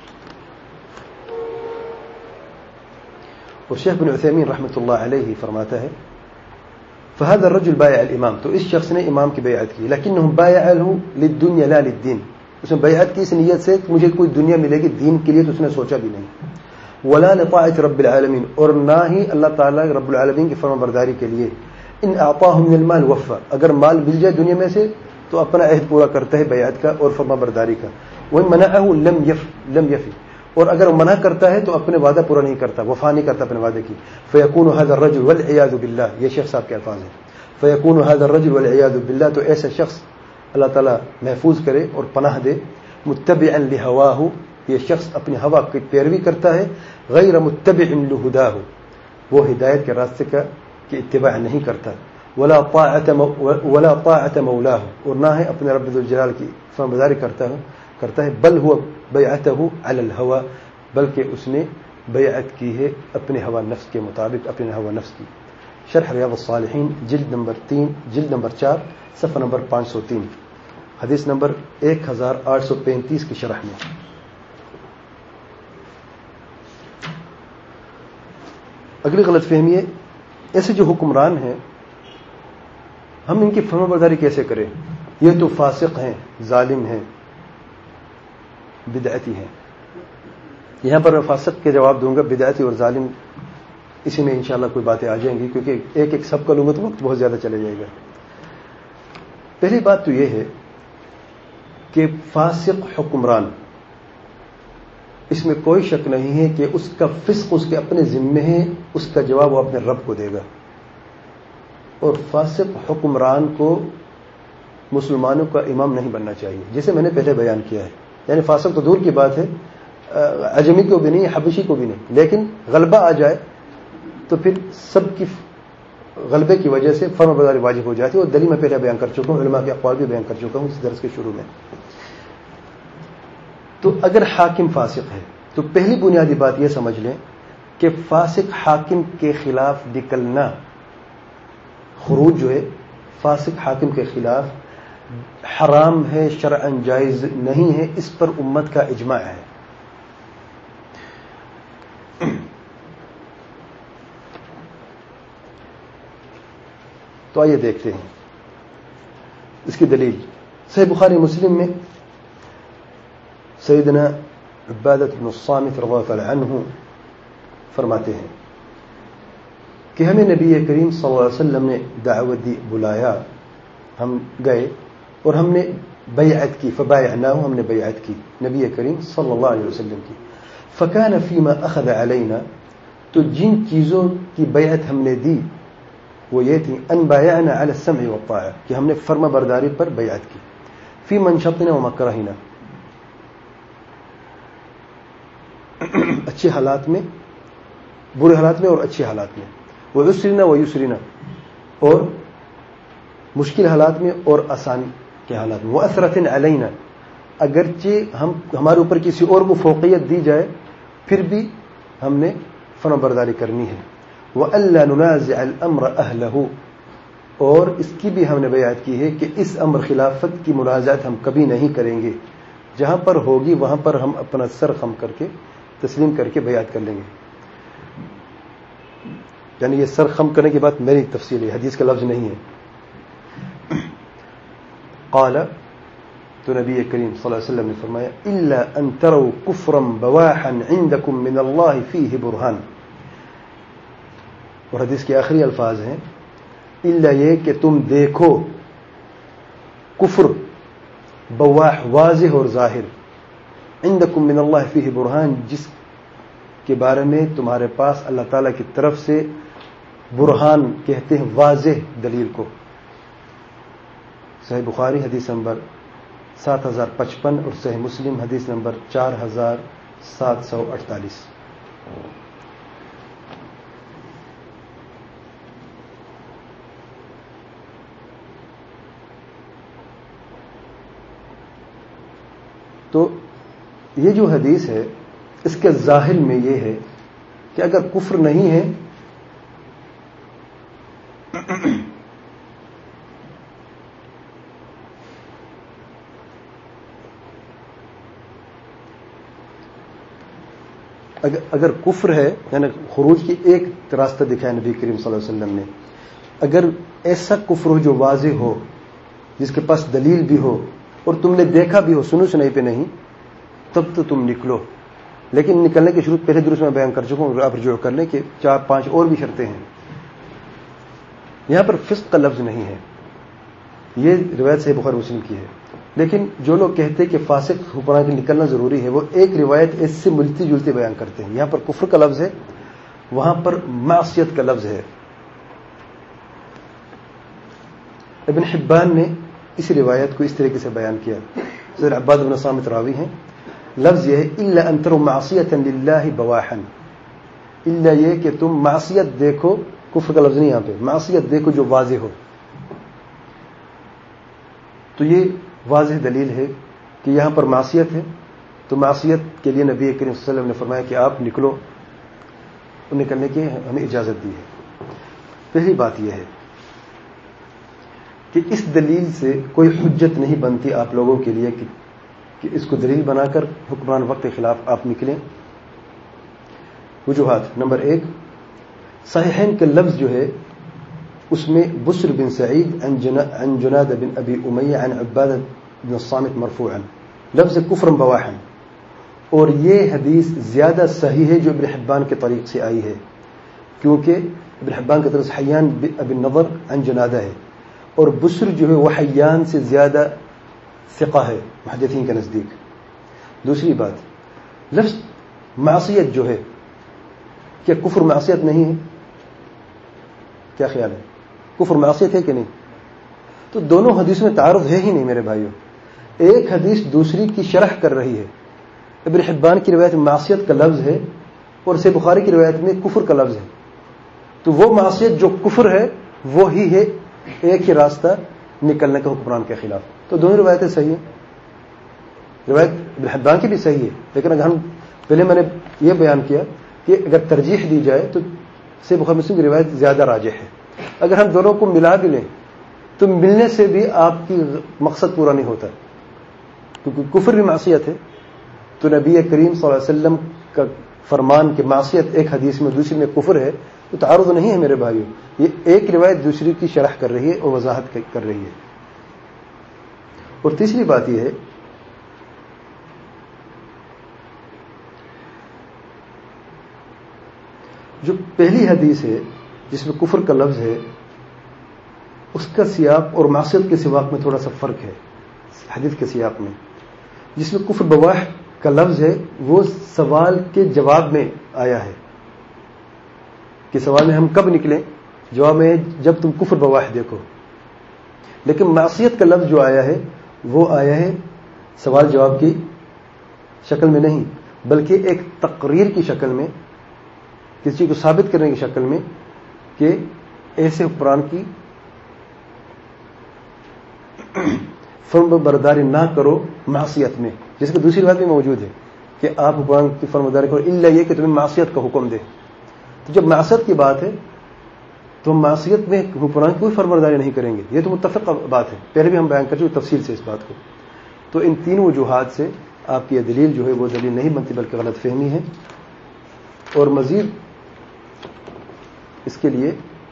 اور شیخ بن عثیمین رحمۃ اللہ علیہ فرماتا ہے، فهذا الرجل بايع الامام، تو اس شخص نے امام کی بیعت کی، لیکنه بايعه للدنيا لا للدين، اس نے بیعت کی اس نیت سے کہ مجھے کوئی دنیا ملے گی، دین کے لیے تو اس نے سوچا بھی نہیں، ولا لطاعت رب العالمین، اور نہ ہی اللہ تعالیٰ رب العالمین کی فرما برداری کے لیے، ان اعطاہ من المال وفا، اگر مال مل جائے دنیا میں سے تو اپنا عہد پورا کرتا ہے بیعت کا اور فرما برداری کا، وَإِن مَنَعَهُ لَمْ يَفِ لَمْ يَفِ، اور اگر منع کرتا ہے تو اپنے وعدہ پورا نہیں کرتا، وفا نہیں کرتا اپنے وعدے کی، فَيَكُونُ هَذَا الرَّجُلُ وَالْعِيَاذُ بِاللَّهِ، یہ شیخ صاحب کے الفاظ ہیں، فَيَكُونُ هَذَا الرَّجُلُ وَالْعِيَاذُ بِاللَّهِ، تو ایسا شخص اللہ تعالیٰ محفوظ کرے اور پناہ دے، متبعا لهواه، یہ شخص اپنی ہوا کی پیروی کرتا ہے، غیر متبع لهداه، وہ ہدایت کے راستے کا کی اتباع نہیں کرتا، ولا طاعت ولا طاعت مولاه، اور نہ ہے اپنے رب ذوالجلال کی فرمانبرداری کرتا ہے کرتا ہے بل هو بیعته علی الهوى، بلکہ اس نے بیعت کی ہے اپنے ہوا نفس کے مطابق، اپنے ہوا نفس کی۔ شرح ریاض الصالحین جلد نمبر تین جلد نمبر چار صفحہ نمبر پانچ سو تین، حدیث نمبر ایک ہزار آٹھ سو پینتیس کی شرح میں۔ اگلی غلط فہمی ہے، ایسے جو حکمران ہیں ہم ان کی فرما برداری کیسے کریں، یہ تو فاسق ہیں، ظالم ہیں، بدعتی ہیں۔ یہاں پر میں فاسق کے جواب دوں گا، بدعتی اور ظالم اسی میں انشاءاللہ کوئی باتیں آ جائیں گی، کیونکہ ایک ایک سب کا لوں گا تو وقت بہت زیادہ چلے جائے گا۔ پہلی بات تو یہ ہے کہ فاسق حکمران، اس میں کوئی شک نہیں ہے کہ اس کا فسق اس کے اپنے ذمے ہے، اس کا جواب وہ اپنے رب کو دے گا، اور فاسق حکمران کو مسلمانوں کا امام نہیں بننا چاہیے، جسے میں نے پہلے بیان کیا ہے۔ یعنی فاسق تو دور کی بات ہے، عجمی کو بھی نہیں، حبشی کو بھی نہیں، لیکن غلبہ آ جائے تو پھر سب کی غلبے کی وجہ سے فرما برداری واجب ہو جاتی ہے، اور دلیل میں پہلے بیان کر چکا ہوں، علماء کے اقوال بھی بیان کر چکا ہوں اس درس کے شروع میں. تو اگر حاکم فاسق ہے تو پہلی بنیادی بات یہ سمجھ لیں کہ فاسق حاکم کے خلاف نکلنا، خروج جو ہے فاسق حاکم کے خلاف حرام ہے، شرعاً جائز نہیں ہے، اس پر امت کا اجماع ہے. تو آئیے دیکھتے ہیں اس کی دلیل. صحیح بخاری مسلم میں سیدنا عبادۃ بن الصامت رضی اللہ تعالی عنہ فرماتے ہیں کہ ہمیں نبی کریم صلی اللہ علیہ وسلم نے دعوت دی، بلایا، ہم گئے اور ہم نے بیعت کی. فبايعناه، ہم نے بیعت کی نبی کریم صلی اللہ علیہ وسلم کی. فكان فيما اخذ علينا، تو جن چیزوں کی بیعت ہم نے دی وہ یہ تھی ان بايعنا على السمع والطاعة، کہ ہم نے فرما برداری پر بیعت کی. في منشطنا ومكرهنا، اچھے حالات میں، برے حالات میں اور اچھے حالات میں. وعسرنا ويسرنا، اور مشکل حالات میں اور آسان کے حالات میں. وأثرة علينا، اگرچہ ہم ہمارے اوپر کسی اور کو فوقیت دی جائے پھر بھی ہم نے فرما برداری کرنی ہے. وألا ننازع الأمر أهله، اور اس کی بھی ہم نے بیعت کی ہے کہ اس امر خلافت کی منازعت ہم کبھی نہیں کریں گے، جہاں پر ہوگی وہاں پر ہم اپنا سر خم کر کے تسلیم کر کے بیعت کر لیں گے. یعنی یہ سر خم کرنے کی بات میری تفصیل ہے، حدیث کا لفظ نہیں ہے. قال، تو نبی کریم صلی اللہ علیہ وسلم نے فرمایا الا ان تروا كفرا بواحا عندكم من الله فيه برهان، اور حدیث کے آخری الفاظ ہیں الا یہ کہ تم دیکھو کفر بواح، واضح اور ظاہر، عندكم من الله فيه برهان، جس کے بارے میں تمہارے پاس اللہ تعالیٰ کی طرف سے برہان کہتے ہیں واضح دلیل کو. صحیح بخاری حدیث نمبر سات ہزار پچپن اور صحیح مسلم حدیث نمبر چار ہزار سات سو اڑتالیس. تو یہ جو حدیث ہے اس کے ظاہر میں یہ ہے کہ اگر کفر نہیں ہے اگر کفر ہے، یعنی خروج کی ایک راستہ دکھایا نبی کریم صلی اللہ علیہ وسلم نے، اگر ایسا کفر ہو جو واضح ہو، جس کے پاس دلیل بھی ہو اور تم نے دیکھا بھی ہو، سنو سنائی پہ نہیں، تب تو تم نکلو. لیکن نکلنے کی شروط پہلے درس میں بیان کر چکا ہوں، آپ رجوع کر لیں کہ چار پانچ اور بھی شرطیں ہیں. یہاں پر فسق کا لفظ نہیں ہے، یہ روایت صحیح بخاری مسلم کی ہے. لیکن جو لوگ کہتے ہیں کہ فاسق حکمران کے نکلنا ضروری ہے، وہ ایک روایت اس سے ملتی جلتی بیان کرتے ہیں. یہاں پر کفر کا لفظ ہے، وہاں پر معصیت کا لفظ ہے. ابن حبان نے اس روایت کو اس طریقے سے بیان کیا. حضرت عباد بن صامت راوی ہیں، لفظ یہ ہے الا ان تروا معصیۃ للہ بواحا، الا یہ کہ تم معصیت دیکھو، کفر کا لفظ نہیں یہاں پہ، معصیت دیکھو جو واضح ہو. تو یہ واضح دلیل ہے کہ یہاں پر معصیت ہے، تو معصیت کے لیے نبی کریم صلی اللہ علیہ وسلم نے فرمایا کہ آپ نکلو، نکلنے کی ہمیں اجازت دی ہے. پہلی بات یہ ہے کہ اس دلیل سے کوئی حجت نہیں بنتی آپ لوگوں کے لیے کہ, کہ اس کو دلیل بنا کر حکمران وقت کے خلاف آپ نکلیں. وجوہات: نمبر ایک، صحیحین کے لفظ جو ہے اس میں بسر بن سعید عن جناد بن ابی امیہ عن عبادہ بن الصامت مرفوعا، لفظ کفر بواحا، اور یہ حدیث زیادہ صحیح ہے جو ابن حبان کے طریق سے آئی ہے، کیونکہ ابن حبان کی طرف سے حیان ابن نضر عن جنادہ ہے، اور بسر جو ہے وہ حیان سے زیادہ ثقہ ہے محدثین کے نزدیک. دوسری بات، لفظ معصیت جو ہے، کیا کفر معصیت نہیں ہے؟ کیا خیال ہے؟ کفر معصیت ہے کہ نہیں؟ تو دونوں حدیثوں میں تعارض ہے ہی نہیں میرے بھائیوں. ایک حدیث دوسری کی شرح کر رہی ہے. ابن حبان کی روایت میں معصیت کا لفظ ہے اور صحیح بخاری کی روایت میں کفر کا لفظ ہے. تو وہ معصیت جو کفر ہے وہی ہے ایک ہی راستہ نکلنے کا حکمران کے خلاف. تو دونوں روایتیں صحیح ہیں. روایت ابن حبان کی بھی صحیح ہے, لیکن اگر ہم پہلے میں نے یہ بیان کیا کہ اگر ترجیح دی جائے تو صحیح بخاری مسلم کی روایت زیادہ راجح ہے. اگر ہم دونوں کو ملا بھی لیں تو ملنے سے بھی آپ کی مقصد پورا نہیں ہوتا, کیونکہ کفر بھی معصیت ہے. تو نبی کریم صلی اللہ علیہ وسلم کا فرمان کہ معصیت ایک حدیث میں دوسری میں کفر ہے, تو تعارض نہیں ہے میرے بھائیوں. یہ ایک روایت دوسری کی شرح کر رہی ہے اور وضاحت کر رہی ہے. اور تیسری بات یہ ہے جو پہلی حدیث ہے جس میں کفر کا لفظ ہے, اس کا سیاق اور معصیت کے سیاق میں تھوڑا سا فرق ہے. حدیث کے سیاق میں جس میں کفر بواح کا لفظ ہے وہ سوال کے جواب میں آیا ہے کہ سوال میں ہم کب نکلیں, جواب میں جب تم کفر بواح دیکھو. لیکن معصیت کا لفظ جو آیا ہے وہ آیا ہے سوال جواب کی شکل میں نہیں, بلکہ ایک تقریر کی شکل میں, کسی کو ثابت کرنے کی شکل میں کہ ایسے حکمران کی فرم برداری نہ کرو معصیت میں, جس کی دوسری بات بھی موجود ہے کہ آپ حکمران کی فرم برداری کرو الا یہ کہ تمہیں معصیت کا حکم دے. تو جب معصیت کی بات ہے تو معصیت میں حکمران کی کوئی فرم برداری نہیں کریں گے, یہ تو متفق بات ہے. پہلے بھی ہم بیان کر چکے تفصیل سے اس بات کو. تو ان تینوں وجوہات سے آپ کی یہ دلیل جو ہے وہ دلیل نہیں بنتی بلکہ غلط فہمی ہے. اور مزید اس کے لیے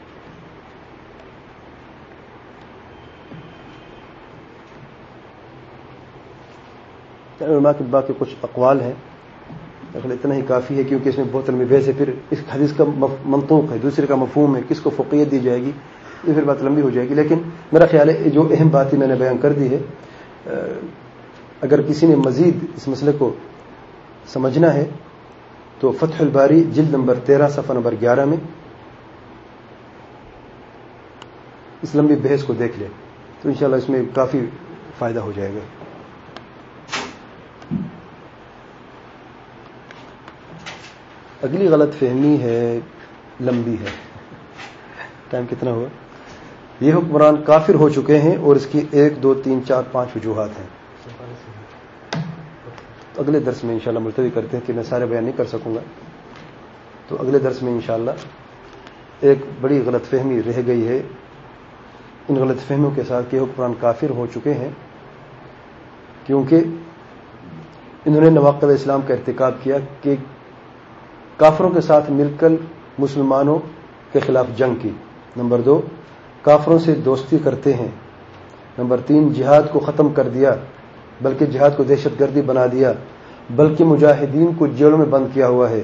علماء کے باقی کچھ اقوال ہیں, لیکن اتنا ہی کافی ہے کیونکہ اس میں بہت علمی بحث ہے. پھر اس حدیث کا منطوق ہے, دوسرے کا مفہوم ہے, کس کو فقیت دی جائے گی, یہ پھر بات لمبی ہو جائے گی. لیکن میرا خیال ہے جو اہم بات ہی میں نے بیان کر دی ہے, اگر کسی نے مزید اس مسئلے کو سمجھنا ہے تو فتح الباری جلد نمبر تیرہ صفحہ نمبر گیارہ میں اس لمبی بحث کو دیکھ لے تو انشاءاللہ اس میں کافی فائدہ ہو جائے گا. اگلی غلط فہمی ہے, لمبی ہے, ٹائم کتنا ہوا. یہ حکمران کافر ہو چکے ہیں اور اس کی ایک دو تین چار پانچ وجوہات ہیں. تو اگلے درس میں انشاءاللہ ملتوی کرتے ہیں کہ میں سارے بیان نہیں کر سکوں گا. تو اگلے درس میں انشاءاللہ ایک بڑی غلط فہمی رہ گئی ہے. ان غلط فہمیوں کے ساتھ کہ حکمران کافر ہو چکے ہیں کیونکہ انہوں نے نواقض اسلام کا ارتکاب کیا کہ کافروں کے ساتھ مل کر مسلمانوں کے خلاف جنگ کی. نمبر دو, کافروں سے دوستی کرتے ہیں. نمبر تین, جہاد کو ختم کر دیا بلکہ جہاد کو دہشت گردی بنا دیا, بلکہ مجاہدین کو جیلوں میں بند کیا ہوا ہے.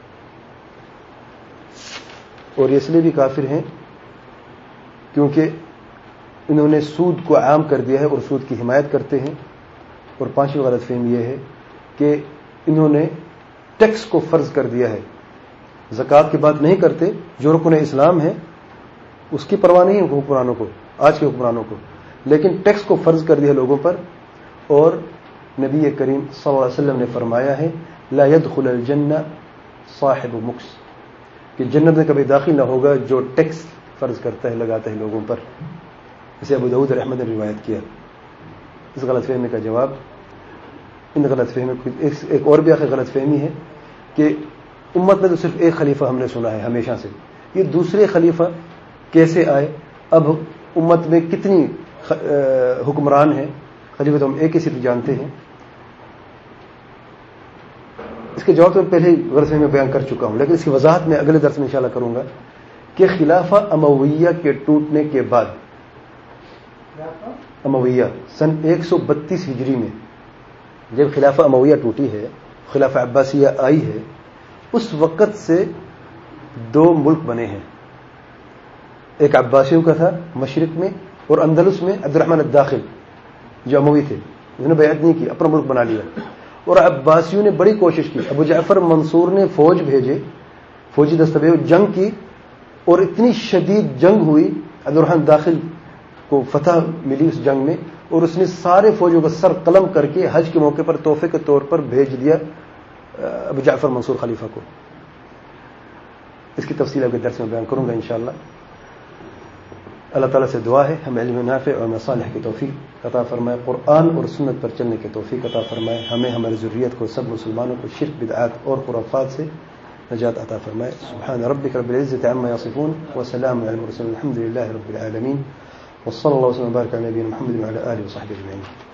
اور اس لیے بھی کافر ہیں کیونکہ انہوں نے سود کو عام کر دیا ہے اور سود کی حمایت کرتے ہیں. اور پانچویں غلط فہمی یہ ہے کہ انہوں نے ٹیکس کو فرض کر دیا ہے. زکوٰۃ کی بات نہیں کرتے, جو رکن اسلام ہے اس کی پرواہ نہیں ہے حکمرانوں کو, آج کے حکمرانوں کو, لیکن ٹیکس کو فرض کر دیا لوگوں پر. اور نبی کریم صلی اللہ علیہ وسلم نے فرمایا ہے لا يدخل الجنہ صاحب مکس, کہ جنت میں کبھی داخل نہ ہوگا جو ٹیکس فرض کرتا ہے, لگاتا ہے لوگوں پر. اسے ابو داؤد رحمۃ نے روایت کیا. اس غلط فہمی کا جواب, ان غلط فہمی ایک اور بھی آخر غلط فہمی ہے کہ امت میں تو صرف ایک خلیفہ ہم نے سنا ہے ہمیشہ سے, یہ دوسرے خلیفہ کیسے آئے؟ اب امت میں کتنی حکمران ہیں؟ خلیفہ تو ہم ایک ہی صرف جانتے ہیں. اس کے جواب تو میں پہلے ہی غلط فہمی میں بیان کر چکا ہوں, لیکن اس کی وضاحت میں اگلے درس میں انشاءاللہ کروں گا کہ خلافہ امویہ کے ٹوٹنے کے بعد, امویہ سن ایک سو بتیس ہجری میں جب خلافہ امویہ ٹوٹی ہے, خلافہ عباسیہ آئی ہے, اس وقت سے دو ملک بنے ہیں. ایک عباسیوں کا تھا مشرق میں, اور اندلس میں عبد الرحمن الداخل جو اموی تھے, انہوں نے بیعت نہیں کی, اپنا ملک بنا لیا. اور عباسیوں نے بڑی کوشش کی, ابو جعفر منصور نے فوج بھیجے, فوجی دستہ بھیجے, جنگ کی, اور اتنی شدید جنگ ہوئی, عبد الرحمن الداخل کو فتح ملی اس جنگ میں, اور اس نے سارے فوجوں کا سر قلم کر کے حج کے موقع پر تحفے کے طور پر بھیج دیا ابو جعفر منصور خلیفہ کو. اس کی تفصیل اگلے درس میں بیان کروں گا انشاءاللہ. اللہ تعالیٰ سے دعا ہے ہم علم نافع اور مصالح کی توفیق عطا فرمائے, قرآن اور سنت پر چلنے کی توفیق عطا فرمائے, ہمیں ہماری ذریت کو سب مسلمانوں کو شرک بدعات اور خرافات سے نجات عطا فرمائے. سبحان ربک رب العزة عما یصفون وسلام علی المرسلین الحمد للہ رب العالمین وصلی اللہ وسلم وبارک علی نبینا محمد وعلی آلہ وصحبہ اجمعین.